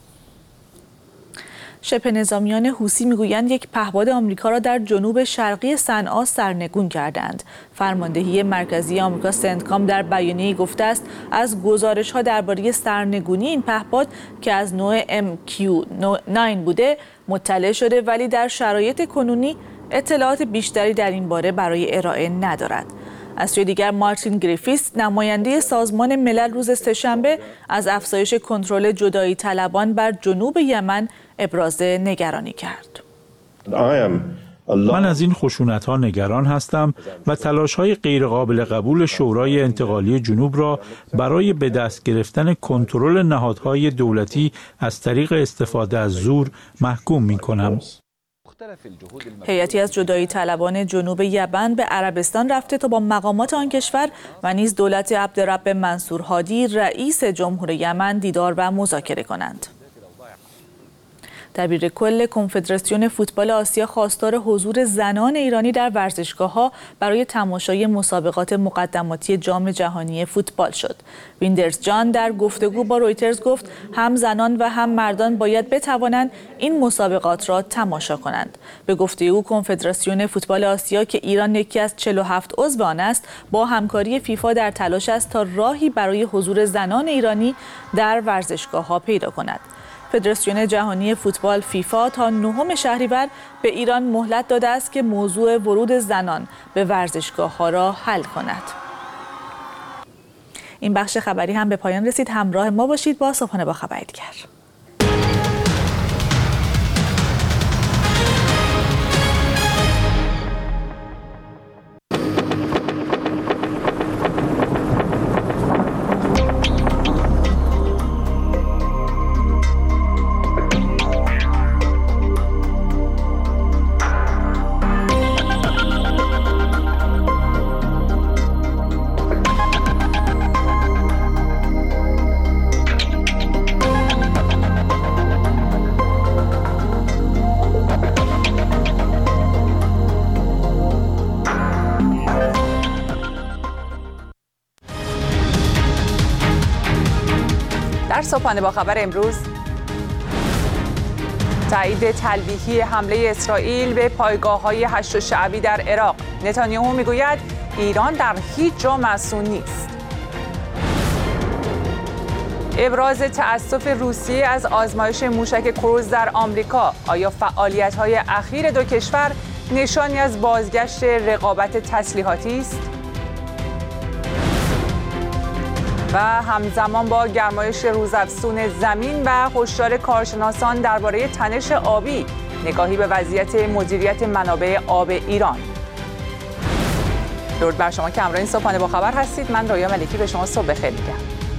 شبه نظامیان حوثی میگویند یک پهپاد آمریکا را در جنوب شرقی صنعا سرنگون کردند. فرماندهی مرکزی آمریکا سنتکام در بیانیه‌ای گفته است از گزارش‌ها درباره سرنگونی این پهپاد که از نوع ام کیو نه بوده مطلع شده ولی در شرایط کنونی اطلاعات بیشتری در این باره برای ارائه ندارد. از سوی دیگر مارتین گریفیس نماینده سازمان ملل روز سه‌شنبه از افزایش کنترل جدایی طلبان بر جنوب یمن ابراز نگرانی کرد. من از این خشونت‌ها نگران هستم و تلاش‌های غیرقابل قبول شورای انتقالی جنوب را برای به دست گرفتن کنترل نهادهای دولتی از طریق استفاده از زور محکوم می‌کنم. هیئتی از جدایی طلبان جنوب یمن به عربستان رفته تا با مقامات آن کشور و نیز دولت عبدالرب منصور هادی رئیس جمهور یمن دیدار و مذاکره کنند. دبیر کل کنفدراسیون فوتبال آسیا خواستار حضور زنان ایرانی در ورزشگاه‌ها برای تماشای مسابقات مقدماتی جام جهانی فوتبال شد. ویندرز جان در گفتگو با رویترز گفت هم زنان و هم مردان باید بتوانند این مسابقات را تماشا کنند. به گفته او کنفدراسیون فوتبال آسیا که ایران یکی از چهل و هفت عضو آن است با همکاری فیفا در تلاش است تا راهی برای حضور زنان ایرانی در ورزشگاه‌ها پیدا کند. فدراسیون جهانی فوتبال فیفا تا نهم شهریور به ایران مهلت داده است که موضوع ورود زنان به ورزشگاه‌ها را حل کند. این بخش خبری هم به پایان رسید. همراه ما باشید با صبحانه با خبر دیگر. در صبحانه با خبر امروز، تایید تلویحی حمله اسرائیل به پایگاه‌های هشت شعبی در عراق. نتانیاهو میگوید ایران در هیچ جا مصون نیست. ابراز تأسف روسیه از آزمایش موشک کروز در آمریکا. آیا فعالیت‌های اخیر دو کشور نشانی از بازگشت رقابت تسلیحاتی است؟ و همزمان با گرمایش روزافزون زمین و هشدار کارشناسان درباره تنش آبی، نگاهی به وضعیت مدیریت منابع آب ایران. درود بر شما که همراه این صبحانه با خبر هستید. من رویا ملکی به شما صبح بخیر میگم.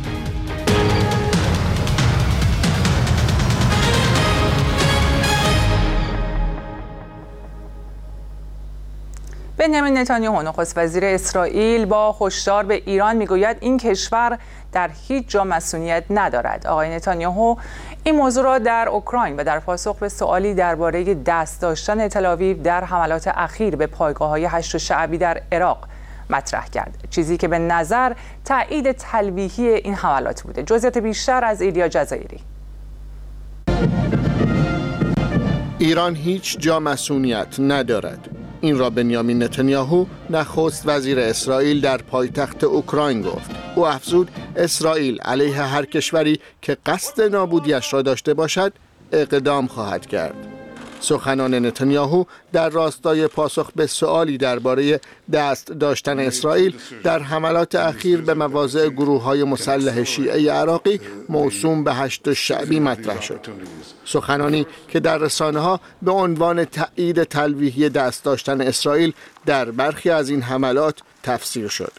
بنیامین نتانیاهو نخست وزیر اسرائیل با هشدار به ایران میگوید این کشور در هیچ جا مصونیت ندارد. آقای نتانیاهو این موضوع را در اوکراین و در پاسخ به سوالی درباره دست داشتن تل‌آویو در حملات اخیر به پایگاه‌های هشت شعبی در عراق مطرح کرد، چیزی که به نظر تایید تلویحی این حملات بوده. جزئیات بیشتر از ایلیا جزایری. ایران هیچ جا مصونیت ندارد. این را بنیامین نتانیاهو نخست وزیر اسرائیل در پایتخت اوکراین گفت. او افزود اسرائیل علیه هر کشوری که قصد نابودیش را داشته باشد اقدام خواهد کرد. سخنان نتانیاهو در راستای پاسخ به سؤالی درباره دست داشتن اسرائیل در حملات اخیر به مواضع گروه‌های مسلح شیعه عراقی موسوم به هشت شعبی مطرح شد. سخنانی که در رسانه‌ها به عنوان تایید تلویحی دست داشتن اسرائیل در برخی از این حملات تفسیر شد.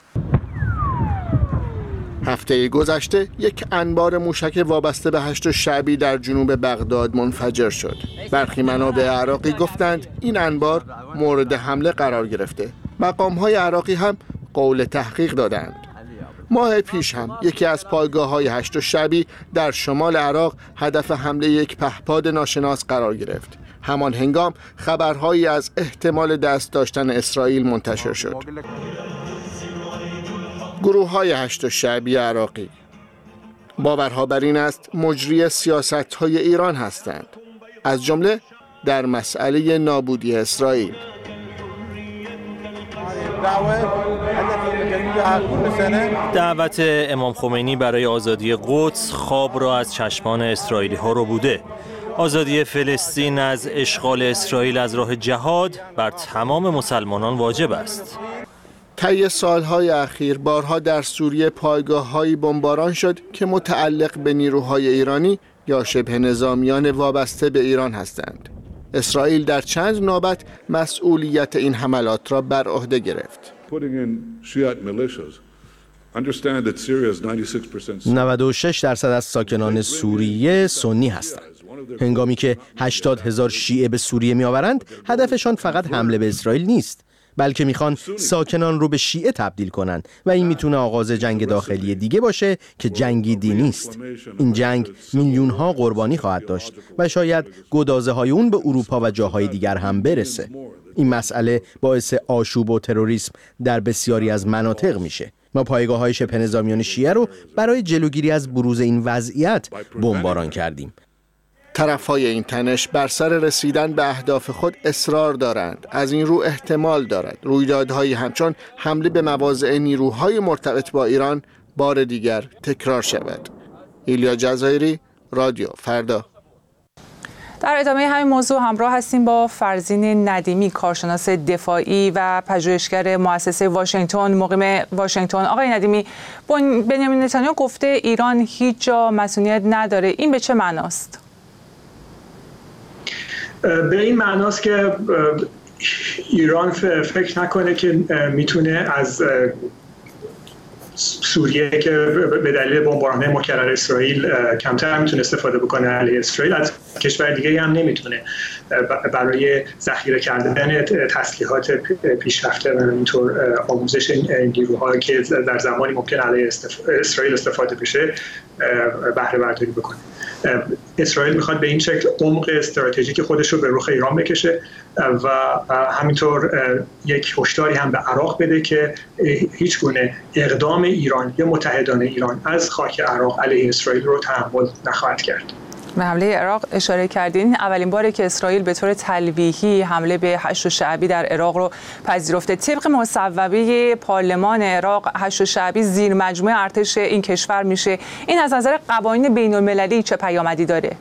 هفته گذشته یک انبار موشک وابسته به هشت شعبی در جنوب بغداد منفجر شد. برخی منابع عراقی گفتند این انبار مورد حمله قرار گرفته. مقام‌های عراقی هم قول تحقیق دادند. ماه پیش هم یکی از پایگاه‌های هشت شعبی در شمال عراق هدف حمله یک پهپاد ناشناس قرار گرفت. همان هنگام خبرهایی از احتمال دست داشتن اسرائیل منتشر شد. گروه‌های هشت شعبی عراقی باورها بر این است مجری سیاست‌های ایران هستند، از جمله در مسئله نابودی اسرائیل. دعوت امام خمینی برای آزادی قدس خواب را از چشمان اسرائیلی ها رو بوده. آزادی فلسطین از اشغال اسرائیل از راه جهاد بر تمام مسلمانان واجب است. طی سالهای اخیر بارها در سوریه پایگاه‌هایی بمباران شد که متعلق به نیروهای ایرانی یا شبه نظامیان وابسته به ایران هستند. اسرائیل در چند نوبت مسئولیت این حملات را بر عهده گرفت. نود و شش درصد از ساکنان سوریه سنی هستند. هنگامی که هشتاد هزار شیعه به سوریه می‌آورند، هدفشان فقط حمله به اسرائیل نیست، بلکه میخوان ساکنان رو به شیعه تبدیل کنن و این میتونه آغاز جنگ داخلی دیگه باشه که جنگی دینی است. این جنگ میلیون ها قربانی خواهد داشت و شاید گدازه های اون به اروپا و جاهای دیگر هم برسه. این مسئله باعث آشوب و تروریسم در بسیاری از مناطق میشه. ما پایگاه های شبه نظامیان شیعه رو برای جلوگیری از بروز این وضعیت بمباران کردیم. طرفهای این تنش بر سر رسیدن به اهداف خود اصرار دارند. از این رو احتمال دارد رویدادهایی همچون حمله به مواضع نیروهای مرتبط با ایران بار دیگر تکرار شود. ایلیا جزایری، رادیو فردا. در ادامه همین موضوع همراه هستیم با فرزین ندیمی، کارشناس دفاعی و پژوهشگر مؤسسه واشنگتن، مقیم واشنگتن. آقای ندیمی، بنیامین نتانیاهو گفته ایران هیچ جا مسئولیت نداره. این به چه معناست؟ به این معناست که ایران فکر نکنه که میتونه از سوریه که به دلیل بمباران‌های مکرر اسرائیل کمتر میتونه استفاده بکنه علیه اسرائیل، از کشور دیگه هم نمیتونه برای ذخیره کردن تسلیحات پیشرفته و اینطور آموزش نیروها که در زمانی ممکن علیه اسرائیل استفاده بشه بهره برداری بکنه. اسرائیل میخواد به این شکل عمق استراتژیک خودش رو به رخ ایران بکشه و همینطور یک هشداری هم به عراق بده که هیچ گونه اقدام ایران یا متحدان ایران از خاک عراق علیه اسرائیل رو تحمل نخواهد کرد. به حمله عراق اشاره کردین. اولین باره که اسرائیل به طور تلویحی حمله به هشت شعبی در عراق رو پذیرفته. طبق مصوبه پارلمان عراق، هشت شعبی زیر مجموعه ارتش این کشور میشه. این از نظر قوانین بین المللی چه پیامدی داره؟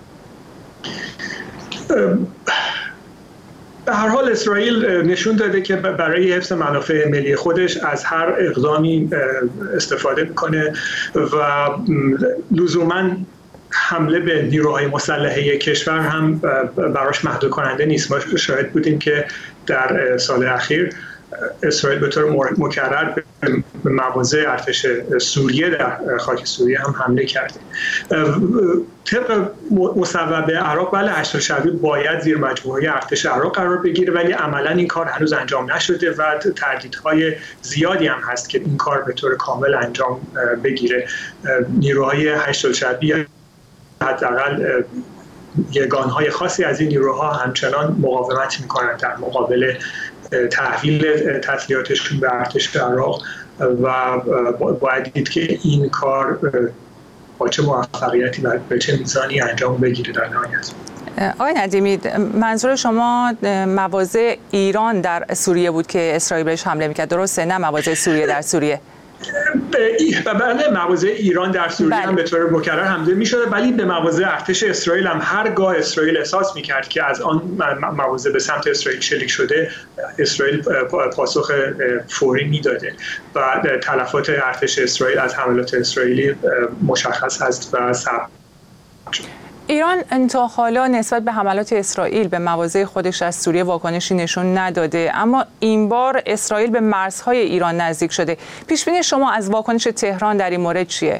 به هر حال اسرائیل نشون داده که برای حفظ منافع ملی خودش از هر اقدامی استفاده میکنه و لزوماً حمله به نیروهای مسلحه کشور هم براش محدود کننده نیست. ما شاهد بودیم که در سال اخیر اسرائیل به طور مکرر به مواضع ارتش سوریه در خاک سوریه هم حمله کرده. طبق مصوبه عراق بله هشت شعبی باید زیر مجموعه ارتش عراق قرار بگیره، ولی عملا این کار هنوز انجام نشده و تردیدهای زیادی هم هست که این کار به طور کامل انجام بگیره. نیروهای هشت شعبی حداقل یگانهای خاصی از این نیروها همچنان مقاومت میکنند در مقابل تحویل تسلیحاتشون به ارتش عراق و باید دید که این کار با چه موفقیتی و به چه میزانی انجام بگیره در نهایت. آقای ندیمی، منظور شما مواضع ایران در سوریه بود که اسرائیل بهش حمله میکرد، درسته؟ نه مواضع سوریه در سوریه؟ بله، مواضع ایران در سوریه هم به طور مکرر حمله می‌شده، ولی به مواضع ارتش اسرائیل هم هرگاه اسرائیل احساس می‌کرد که از آن مواضع به سمت اسرائیل شلیک شده، اسرائیل پاسخ فوری میداده و تلفات ارتش اسرائیل از حملات اسرائیلی مشخص هست و ثبت. ایران تا حالا نسبت به حملات اسرائیل به مواضع خودش از سوریه واکنشی نشون نداده، اما این بار اسرائیل به مرزهای ایران نزدیک شده. پیشبینی شما از واکنش تهران در این مورد چیه؟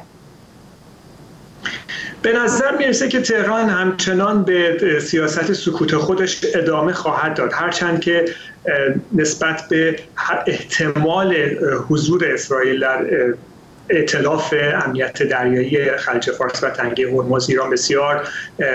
به نظر میرسه که تهران همچنان به سیاست سکوت خودش ادامه خواهد داد، هرچند که نسبت به احتمال حضور اسرائیل در ائتلاف امنیت دریایی خلیج فارس و تنگه هرمز ایران بسیار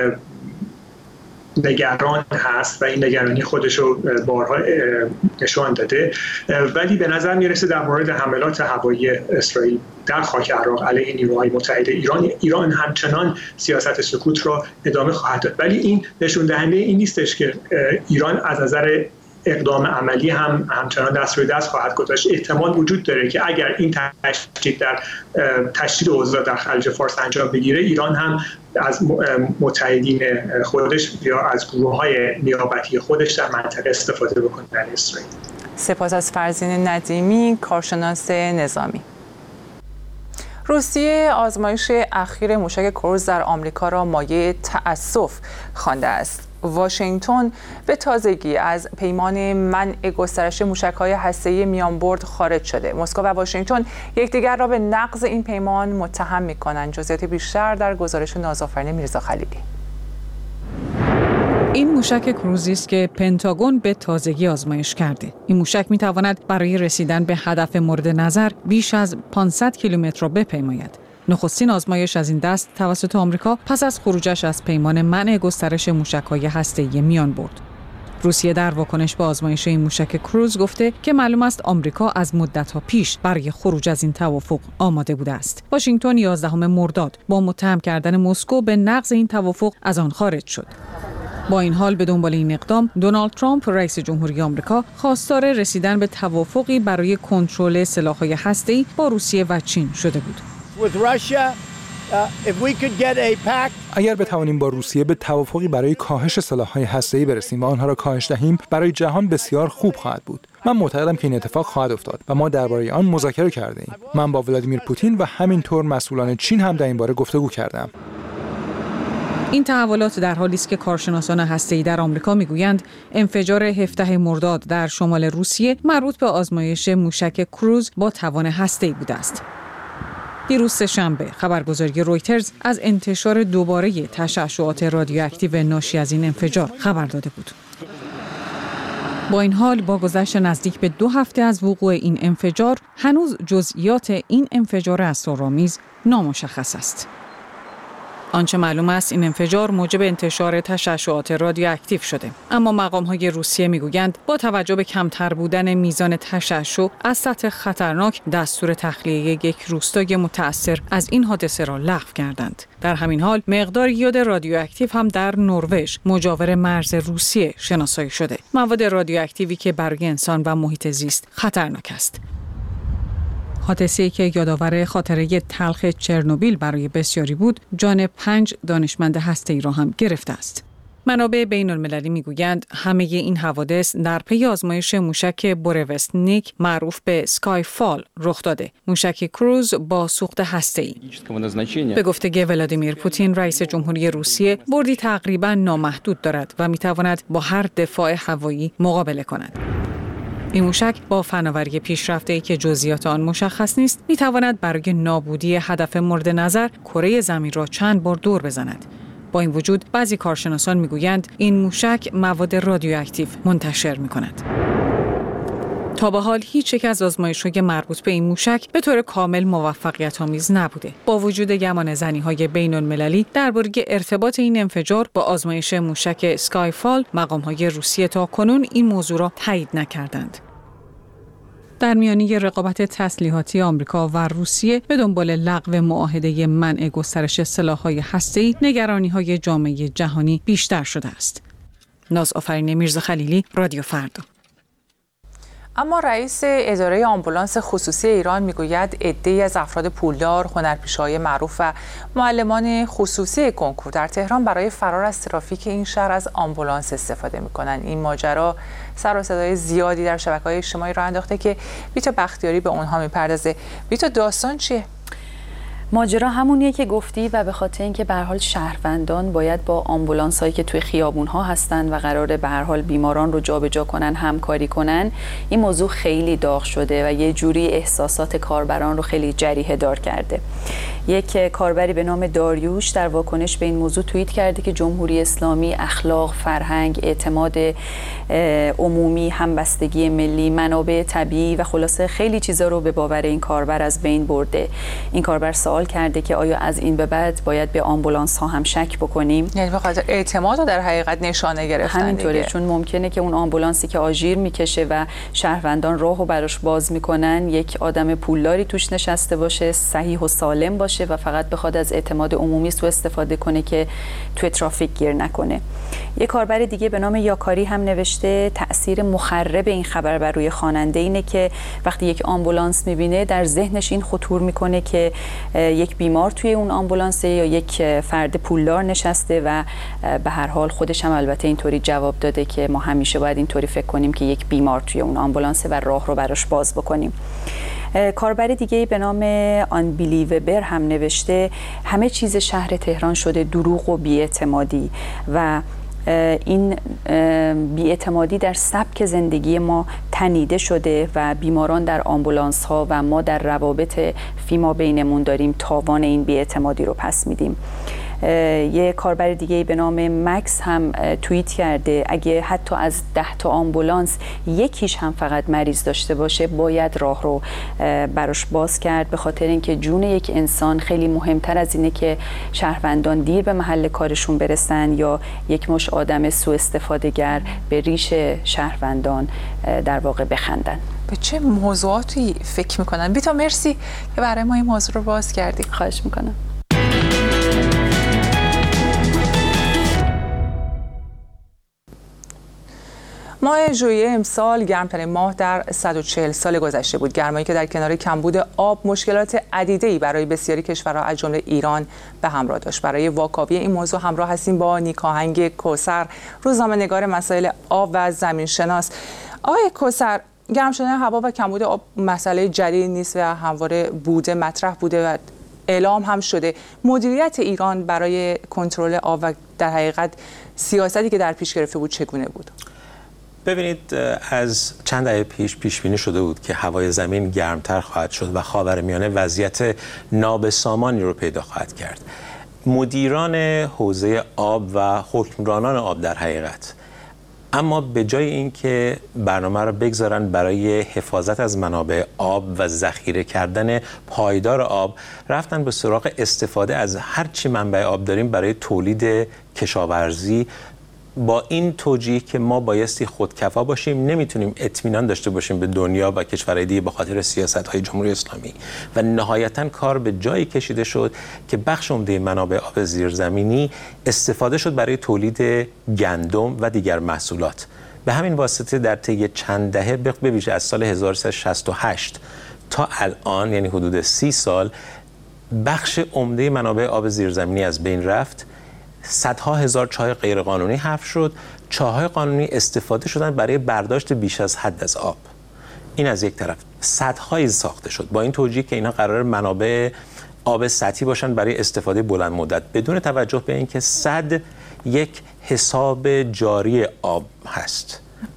نگران هست و این نگرانی خودش رو بارها نشان داده، ولی به نظر میرسه در مورد حملات هوایی اسرائیل در خاک عراق علیه نیروهای متحد ایران ایران همچنان سیاست سکوت را ادامه خواهد داد، ولی این نشون دهنده این نیستش که ایران از نظر اقدام عملی هم همچنان دست روی دست خواهد گذاشت. احتمال وجود داره که اگر این تشدید در تشدید اوضاع در خلیج فارس انجام بگیره، ایران هم از متحدین خودش یا از گروه‌های نیابتی خودش در منطقه استفاده بکنه در اسرائیل. سپاس از فرزین ندیمی، کارشناس نظامی. روسیه آزمایش اخیر موشک کروز در آمریکا را مایه تأسف خوانده است. واشنگتن به تازگی از پیمان منع گسترش موشک‌های هسته‌ای میانبرد خارج شده. مسکو و واشنگتن یکدیگر را به نقض این پیمان متهم می‌کنند. جزئیات بیشتر در گزارش نازآفرین میرزا خلیلی. این موشک کروزی است که پنتاگون به تازگی آزمایش کرده. این موشک می‌تواند برای رسیدن به هدف مورد نظر بیش از پانصد کیلومتر را بپیماید. نخستین آزمایش از این دست توسط آمریکا پس از خروجش از پیمان منع گسترش موشک‌های هسته‌ای میانبرد. روسیه در واکنش به آزمایش این موشک کروز گفته که معلوم است آمریکا از مدت‌ها پیش برای خروج از این توافق آماده بوده است. واشنگتن یازدهم مرداد با متهم کردن مسکو به نقض این توافق از آن خارج شد. با این حال به دنبال این اقدام، دونالد ترامپ رئیس جمهوری آمریکا خواستار رسیدن به توافقی برای کنترل سلاح‌های هسته‌ای با روسیه و چین شده بود. With Russia, اگر بتوانیم با روسیه به توافقی برای کاهش سلاح‌های هسته‌ای برسیم و آنها را کاهش دهیم، برای جهان بسیار خوب خواهد بود. من معتقدم که این اتفاق خواهد افتاد و ما درباره آن مذاکره کرده ایم. من با ولادیمیر پوتین و همینطور مسئولان چین هم در این باره گفتگو کردم. این تحولات در حالی است که کارشناسان هسته‌ای در آمریکا میگویند انفجار هفدهم مرداد در شمال روسیه مربوط به آزمایش موشک کروز با توان هسته‌ای بوده است. دیروز سه‌شنبه خبرگزاری رویترز از انتشار دوباره تشعشعات رادیواکتیو ناشی از این انفجار خبر داده بود. با این حال با گذشت نزدیک به دو هفته از وقوع این انفجار هنوز جزئیات این انفجار اسرارآمیز نامشخص است. آنچه معلوم است این انفجار موجب انتشار تشعشعات رادیواکتیو شده، اما مقام‌های روسیه میگویند با توجه به کمتر بودن میزان تشعشع از سطح خطرناک دستور تخلیه یک روستای متأثر از این حادثه را لغو کردند. در همین حال مقدار یود رادیواکتیو هم در نروژ مجاور مرز روسیه شناسایی شده، مواد رادیواکتیوی که برای انسان و محیط زیست خطرناک است. حادثه‌ای که یادآور خاطره تلخ چرنوبیل برای بسیاری بود، جان پنج دانشمند هسته‌ای را هم گرفته است. منابع بین‌المللی میگویند همه این حوادث در پی آزمایش موشک بوروستنیک معروف به اسکای فال رخ داده، موشک کروز با سوخت هسته‌ای. به گفته ولادیمیر پوتین رئیس جمهوری روسیه، بردی تقریباً نامحدود دارد و میتواند با هر دفاع هوایی مقابله کند. این موشک با فناوری پیشرفته‌ای که جزئیات آن مشخص نیست، می‌تواند برای نابودی هدف مورد نظر کره زمین را چند بار دور بزند. با این وجود بعضی کارشناسان می‌گویند این موشک مواد رادیواکتیو منتشر می‌کند. تا به حال هیچ یک از آزمایش‌های مربوط به این موشک به طور کامل موفقیت‌آمیز نبوده. با وجود گمانه‌زنی‌های بین‌المللی درباره ارتباط این انفجار با آزمایش موشک اسکایفال، مقام‌های روسیه تا کنون این موضوع را تایید نکردند. در میانه رقابت تسلیحاتی آمریکا و روسیه به دنبال لغو معاهده منع گسترش سلاح‌های هسته‌ای، نگرانی‌های جامعه جهانی بیشتر شده است. ناز آفرین میرزا خلیلی، رادیو فردا. اما رئیس اداره آمبولانس خصوصی ایران میگوید عده‌ای از افراد پولدار، هنرپیشه‌های معروف و معلمان خصوصی کنکور در تهران برای فرار از ترافیک این شهر از آمبولانس استفاده می‌کنند. این ماجرا سر و صدای زیادی در شبکه‌های اجتماعی راه انداخته که بیتا بختیاری به اونها میپردازه. بیتا، داستان چیه؟ ماجرا همونیه که گفتی و به خاطر اینکه به هر حال شهروندان باید با آمبولانس‌هایی که توی خیابون‌ها هستن و قراره به هر حال بیماران رو جابجا کنن همکاری کنن، این موضوع خیلی داغ شده و یه جوری احساسات کاربران رو خیلی جریحه دار کرده. یک کاربری به نام داریوش در واکنش به این موضوع توییت کرده که جمهوری اسلامی اخلاق، فرهنگ، اعتماد عمومی، همبستگی ملی، منابع طبیعی و خلاصه خیلی چیزا رو به باور این کاربر از بین برده. این کاربر سوال کرده که آیا از این به بعد باید به آمبولانس ها هم شک بکنیم؟ یعنی به خاطر اعتماد رو در حقیقت نشانه گرفتن. همینطوره، چون ممکنه که اون آمبولانسی که آژیر میکشه و شهروندان راهو براش باز میکنن یک آدم پولداری توش نشسته باشه، صحیح و سالم باشه و فقط بخواد از اعتماد عمومی سوء استفاده کنه که تو ترافیک گیر نکنه. یک کاربر دیگه به نام یاکاری هم نوشته تأثیر مخرب این خبر بر روی خواننده اینه که وقتی یک آمبولانس میبینه در ذهنش این خطور میکنه که یک بیمار توی اون آمبولانسه یا یک فرد پولدار نشسته و به هر حال خودش هم البته اینطوری جواب داده که ما همیشه باید اینطوری فکر کنیم که یک بیمار توی اون آمبولانسه و راه رو براش باز بکنیم. کاربر دیگه به نام آنبیلیوبر هم نوشته همه چیز شهر تهران شده دروغ و بی‌اعتمادی و این بی‌اعتمادی در سبک زندگی ما تنیده شده و بیماران در آمبولانس ها و ما در روابط فیما بینمون داریم تاوان این بی‌اعتمادی رو پس میدیم. یه کاربر دیگه به نام مکس هم توییت کرده اگه حتی از ده تا آمبولانس یکیش هم فقط مریض داشته باشه باید راه رو براش باز کرد، به خاطر اینکه جون یک انسان خیلی مهمتر از اینه که شهروندان دیر به محل کارشون برسن یا یک مش آدم سوء استفاده‌گر به ریش شهروندان در واقع بخندن. به چه موضوعاتی فکر میکنن؟ بیتا مرسی که برای ما این موضوع رو باز کردی. خواهش میکنم. ماه ژوئیه امسال گرمترین ماه در صد و چهل سال گذشته بود. گرمایی که در کنار کمبود آب مشکلات عدیده‌ای برای بسیاری کشورها از جمله ایران به همراه داشت. برای واکاوی این موضوع همراه هستیم با نیکاهنگ کوثر، روزنامه‌نگار مسائل آب و زمینشناس. آقای کوثر، گرم شدن هوا و کمبود آب مسئله جدید نیست و همواره بوده، مطرح بوده و اعلام هم شده. مدیریت ایران برای کنترل آب و در حقیقت سیاستی که در پیش گرفته بود چگونه بود؟ ببینید، از چند دهه پیش پیش بینی شده بود که هوای زمین گرمتر خواهد شد و خاورمیانه وضعیت نابسامانی رو پیدا خواهد کرد. مدیران حوزه آب و حکمرانان آب در حقیقت، اما به جای اینکه برنامه را بگذارن برای حفاظت از منابع آب و ذخیره کردن پایدار آب، رفتن به سراغ استفاده از هر چی منبع آب داریم برای تولید کشاورزی، با این توجیه که ما بایستی خودکفا باشیم، نمیتونیم اطمینان داشته باشیم به دنیا و کشورهای دیگه به خاطر سیاست‌های جمهوری اسلامی. و نهایتاً کار به جایی کشیده شد که بخش عمده منابع آب زیرزمینی استفاده شد برای تولید گندم و دیگر محصولات. به همین واسطه در طی چند دهه، به ویژه از سال هزار و سیصد و شصت و هشت تا الان، یعنی حدود سی سال، بخش عمده منابع آب زیرزمینی از بین رفت. صدها هزار چاه غیرقانونی حفر شد. چاه‌های قانونی استفاده شدن برای برداشت بیش از حد از آب. این از یک طرف. سدهای ساخته شد با این توجیه که اینا قرار منابع آب سطحی باشن برای استفاده بلند مدت، بدون توجه به اینکه سد یک حساب جاری آب هست.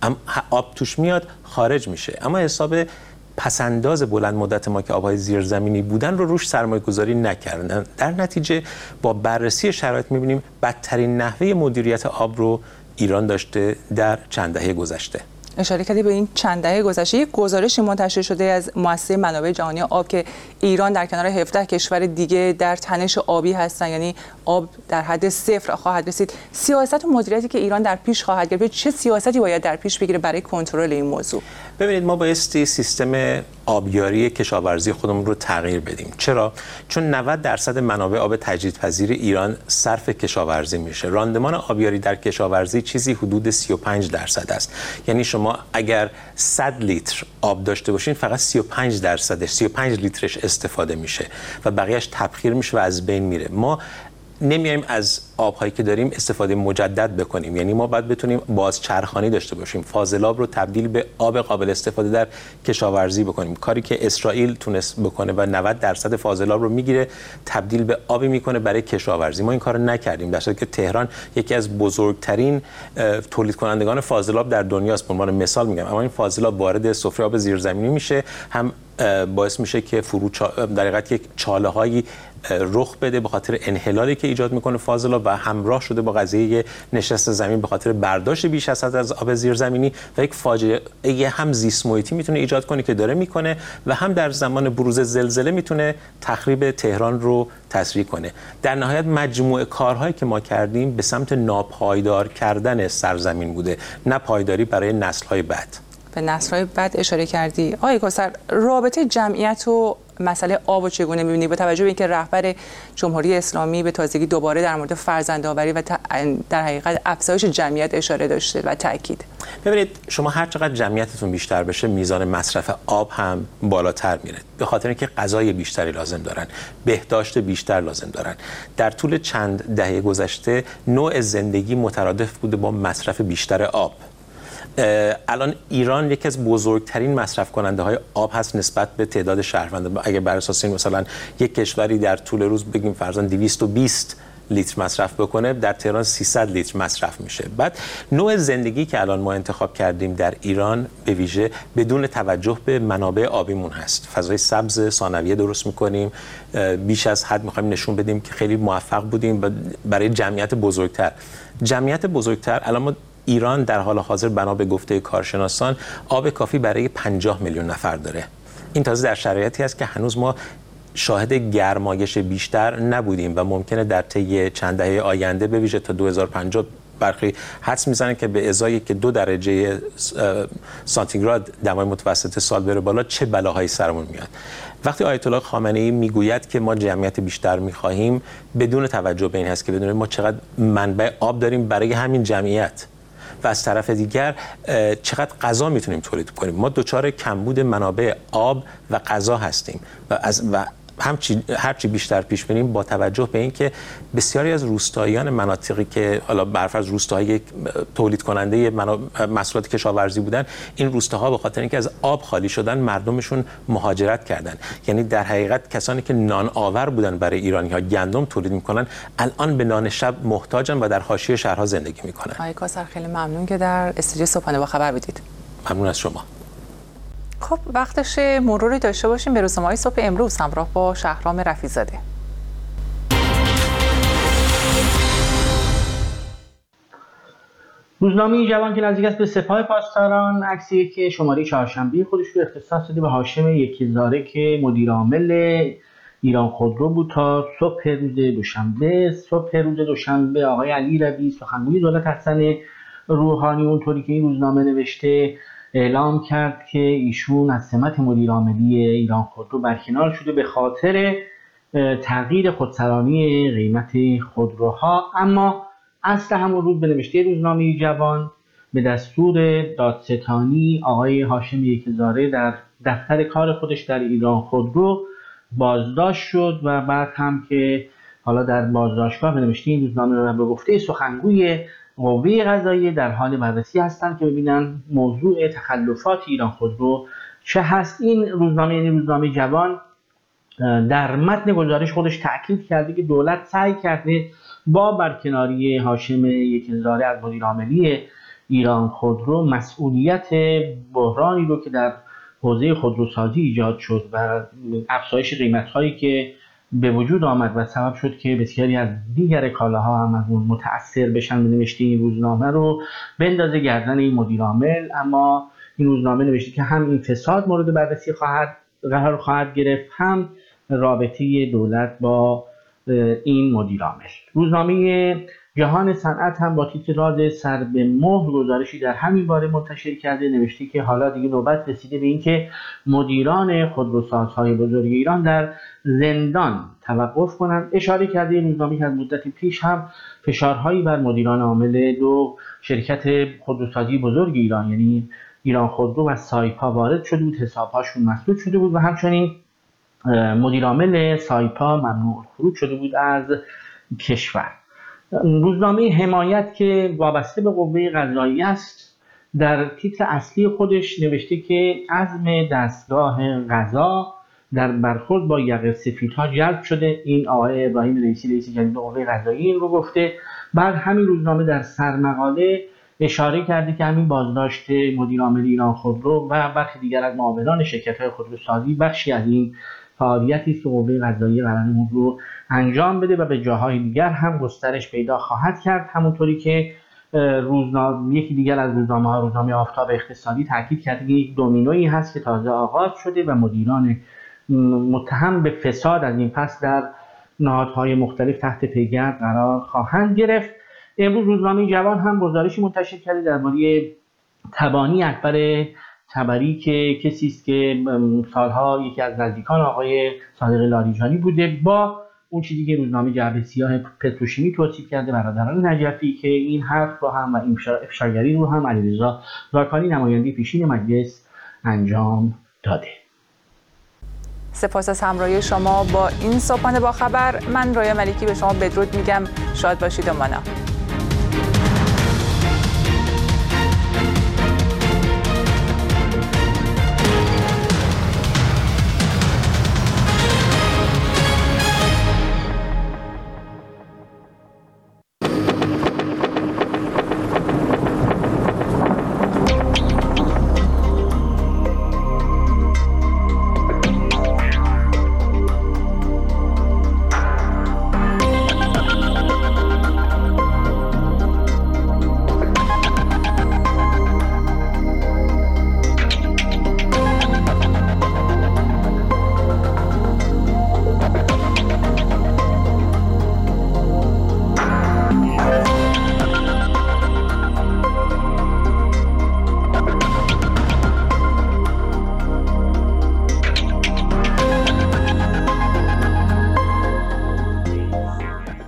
آب توش میاد، خارج میشه، اما حساب پسنداز بلند مدت ما که آبهای زیرزمینی بودن رو روش سرمایه گذاری نکردن. در نتیجه با بررسی شرایط میبینیم بدترین نحوه مدیریت آب رو ایران داشته در چند دهه گذشته. اشاره کردی به این چند دهه گذشته. یک گزارشی منتشر شده از مؤسسه منابع جهانی آب که ایران در کنار هفده کشور دیگه در تنش آبی هستن، یعنی آب در حد صفر خواهد رسید. سیاست و مدیریتی که ایران در پیش خواهد گرفت، چه سیاستی باید در پیش بگیره برای کنترل این موضوع؟ ببینید، ما بایستی سیستم آبیاری کشاورزی خودمون رو تغییر بدیم. چرا؟ چون نود درصد منابع آب تجدیدپذیر ایران صرف کشاورزی میشه. راندمان آبیاری در کشاورزی چیزی حدود سی و پنج درصد است. یعنی شما اگر صد لیتر آب داشته باشین، فقط سی و پنج درصدش، سی و پنج لیترش استفاده میشه و بقیهش تبخیر میشه و از بین میره. ما نمیایم از آب‌هایی که داریم استفاده مجدد بکنیم، یعنی ما باید بتونیم بازچرخانی داشته باشیم، فاضلاب رو تبدیل به آب قابل استفاده در کشاورزی بکنیم، کاری که اسرائیل تونست بکنه و نود درصد فاضلاب رو میگیره تبدیل به آبی میکنه برای کشاورزی. ما این کارو نکردیم، در حالی که تهران یکی از بزرگترین تولید کنندگان فاضلاب در دنیاست. به عنوان مثال میگم، اما این فاضلاب وارد سفره آب زیرزمینی میشه، هم باعث میشه که فرو در حقیقت یک چاله‌هایی رخ بده به خاطر انحلالی که ایجاد میکنه فاضلاب و همراه شده با قضیه نشست زمین به خاطر برداشت بیش از حد از آب زیرزمینی و یک فاجعه هم زیست محیطی میتونه ایجاد کنه که داره میکنه و هم در زمان بروز زلزله میتونه تخریب تهران رو تسریع کنه. در نهایت مجموعه کارهایی که ما کردیم به سمت ناپایدار کردن سرزمین بوده، نه پایداری برای نسل‌های بعد. به نسل‌های بعد اشاره کردی. آقای کوثر، رابطه جمعیت و مسئله آب و چگونه می‌بینی با توجه به اینکه رهبر جمهوری اسلامی به تازگی دوباره در مورد فرزندآوری و در حقیقت افزایش جمعیت اشاره داشته و تاکید؟ ببینید، شما هر چقدر جمعیتتون بیشتر بشه، میزان مصرف آب هم بالاتر میره، به خاطر اینکه غذای بیشتری لازم دارن، بهداشت بیشتر لازم دارن. در طول چند دهه گذشته نوع زندگی مترادف بوده با مصرف بیشتر آب. الان ایران یکی از بزرگترین مصرف کننده های آب هست نسبت به تعداد شهروندان. اگر بر اساس مثلا یک کشوری در طول روز بگیم فرضاً دویست و بیست لیتر مصرف بکنه، در تهران سیصد لیتر مصرف میشه. بعد نوع زندگی که الان ما انتخاب کردیم در ایران به ویژه بدون توجه به منابع آبیمون هست. فضای سبز ثانویه درست میکنیم، بیش از حد میخوایم نشون بدیم که خیلی موفق بودیم برای جمعیت بزرگتر. جمعیت بزرگتر الان ما ایران در حال حاضر بنا به گفته کارشناسان آب کافی برای پنجاه میلیون نفر داره. این تازه در شرایطی است که هنوز ما شاهد گرمایش بیشتر نبودیم و ممکنه در طی چند دهه آینده به ویژه تا دو هزار و پنجاه برخی حدس میزنن که به ازای که دو درجه سانتیگراد دمای متوسط سال بره بالا چه بلاهایی سرمون میاد. وقتی آیت الله خامنه‌ای میگوید که ما جمعیت بیشتر میخواهیم، بدون توجه به این هست که بدونیم ما چقدر منبع آب داریم برای همین جمعیت و از طرف دیگر چقدر غذا میتونیم تولید کنیم. ما دچار کمبود منابع آب و غذا هستیم و از و همچی هرچی بیشتر پیش بریم با توجه به اینکه بسیاری از روستاییان مناطقی که حالا برفرض روستاهای تولید کننده محصولات کشاورزی بودن، این روستاها به خاطر اینکه از آب خالی شدن مردمشون مهاجرت کردن. یعنی در حقیقت کسانی که نان آور بودن برای ایرانی‌ها، گندم تولید میکنن، الان به نان شب محتاجن و در حاشیه شهرها زندگی میکنن. آقای کاسر خیلی ممنون که در استودیو صبحانه با خبر بودید. ممنون از شما. خب وقتش مروری داشته باشیم به روزنامه‌های صبح امروز همراه با شهرام رفیع‌زاده. روزنامه جوان که نزدیک است به سپاه پاسداران، عکسی که شماره چهارشنبه خودش رو اختصاص داده به هاشم یکی‌زاده که مدیر عامل ایران خودرو بود تا صبح روز دوشنبه. صبح روز دوشنبه آقای علی ربیعی سخنگوی دولت حسن روحانی اونطوری که این روزنامه نوشته اعلام کرد که ایشون از سمت مدیر عاملی ایران خودرو برکنار شده به خاطر تغییر خودسرانی قیمت خودروها. اما اصل همون روز به نوشته روزنامه جوان به دستور دادستانی آقای هاشم یکی‌زاده در دفتر کار خودش در ایران خودرو بازداشت شد و بعد هم که حالا در بازداشتگاه به نوشته این روزنامه رو به گفته سخنگوی قوه قضاییه در حال بررسی هستند که ببینن موضوع تخلفات ایران خودرو چه هست. این روزنامه یعنی روزنامه جوان در متن گزارش خودش تاکید کرده که دولت سعی کرده با برکناری هاشم یکی‌زاده از مدیر عاملی ایران خودرو مسئولیت بحرانی رو که در حوزه خودروسازی ایجاد شد و افزایش قیمت‌هایی که به وجود آمد و سبب شد که بسیاری از دیگر کالاها هم از اون متأثر بشن، به نوشته این روزنامه رو بندازه گردن این مدیر عامل. اما این روزنامه نوشته که هم این فساد مورد بررسی خواهد قرار خواهد گرفت، هم رابطه دولت با این مدیر عامل. روزنامه جهان صنعت هم با تیتر راز سر به مهر گزارشی در همین باره منتشر کرده، نوشته که حالا دیگه نوبت رسیده به اینکه مدیران خودروسازهای بزرگ ایران در زندان توقف کنند. اشاره کرده این روزنامه که از مدت پیش هم فشارهایی بر مدیران عامل دو شرکت خودروسازی بزرگ ایران یعنی ایران خودرو و سایپا وارد شده بود، حساب‌هاشون مسدود شده بود و همچنین مدیر عامل سایپا ممنوع خروج شده بود از کشور. روزنامه حمایت که وابسته به قوه قضاییه است در تیتر اصلی خودش نوشته که عزم دستگاه قضا در برخورد با یقه سفیدها جلب شده. این آقای ابراهیم رئیسی رئیس جدید قوه قضاییه این رو گفته. بعد همین روزنامه در سرمقاله اشاره کرده که همین بازداشت مدیر عامل ایران خودرو و برخی دیگر از معاونان شرکت‌های خودروسازی بخشی از این فعالیتی است که قوه قضاییه قرار رو انجام بده و به جاهای دیگر هم گسترش پیدا خواهد کرد. همونطوری که روزنامه یکی دیگر از روزنامه‌ها روزنامه آفتاب اقتصادی تاکید کرده که یک دومینویی هست که تازه آغاز شده و مدیران متهم به فساد از این پس در نهادهای مختلف تحت پیگرد قرار خواهند گرفت. امروز روزنامه جوان هم گزارشی منتشر کرده درباره تبانی اکبر تبری که کسی است که سالها یکی از نزدیکان آقای صادق لاریجانی بوده، با اون چیزی که روزنامه جعبه سیاه پتروشیمی توصیف کرده برادران نجفی که این حرف رو هم و این افشاگری رو هم علیرضا زاکانی نماینده پیشین مجلس انجام داده. سپاس از همراهی شما با این صبحانه با خبر. من رایا ملکی به شما بدرود میگم. شاد باشید و مانا.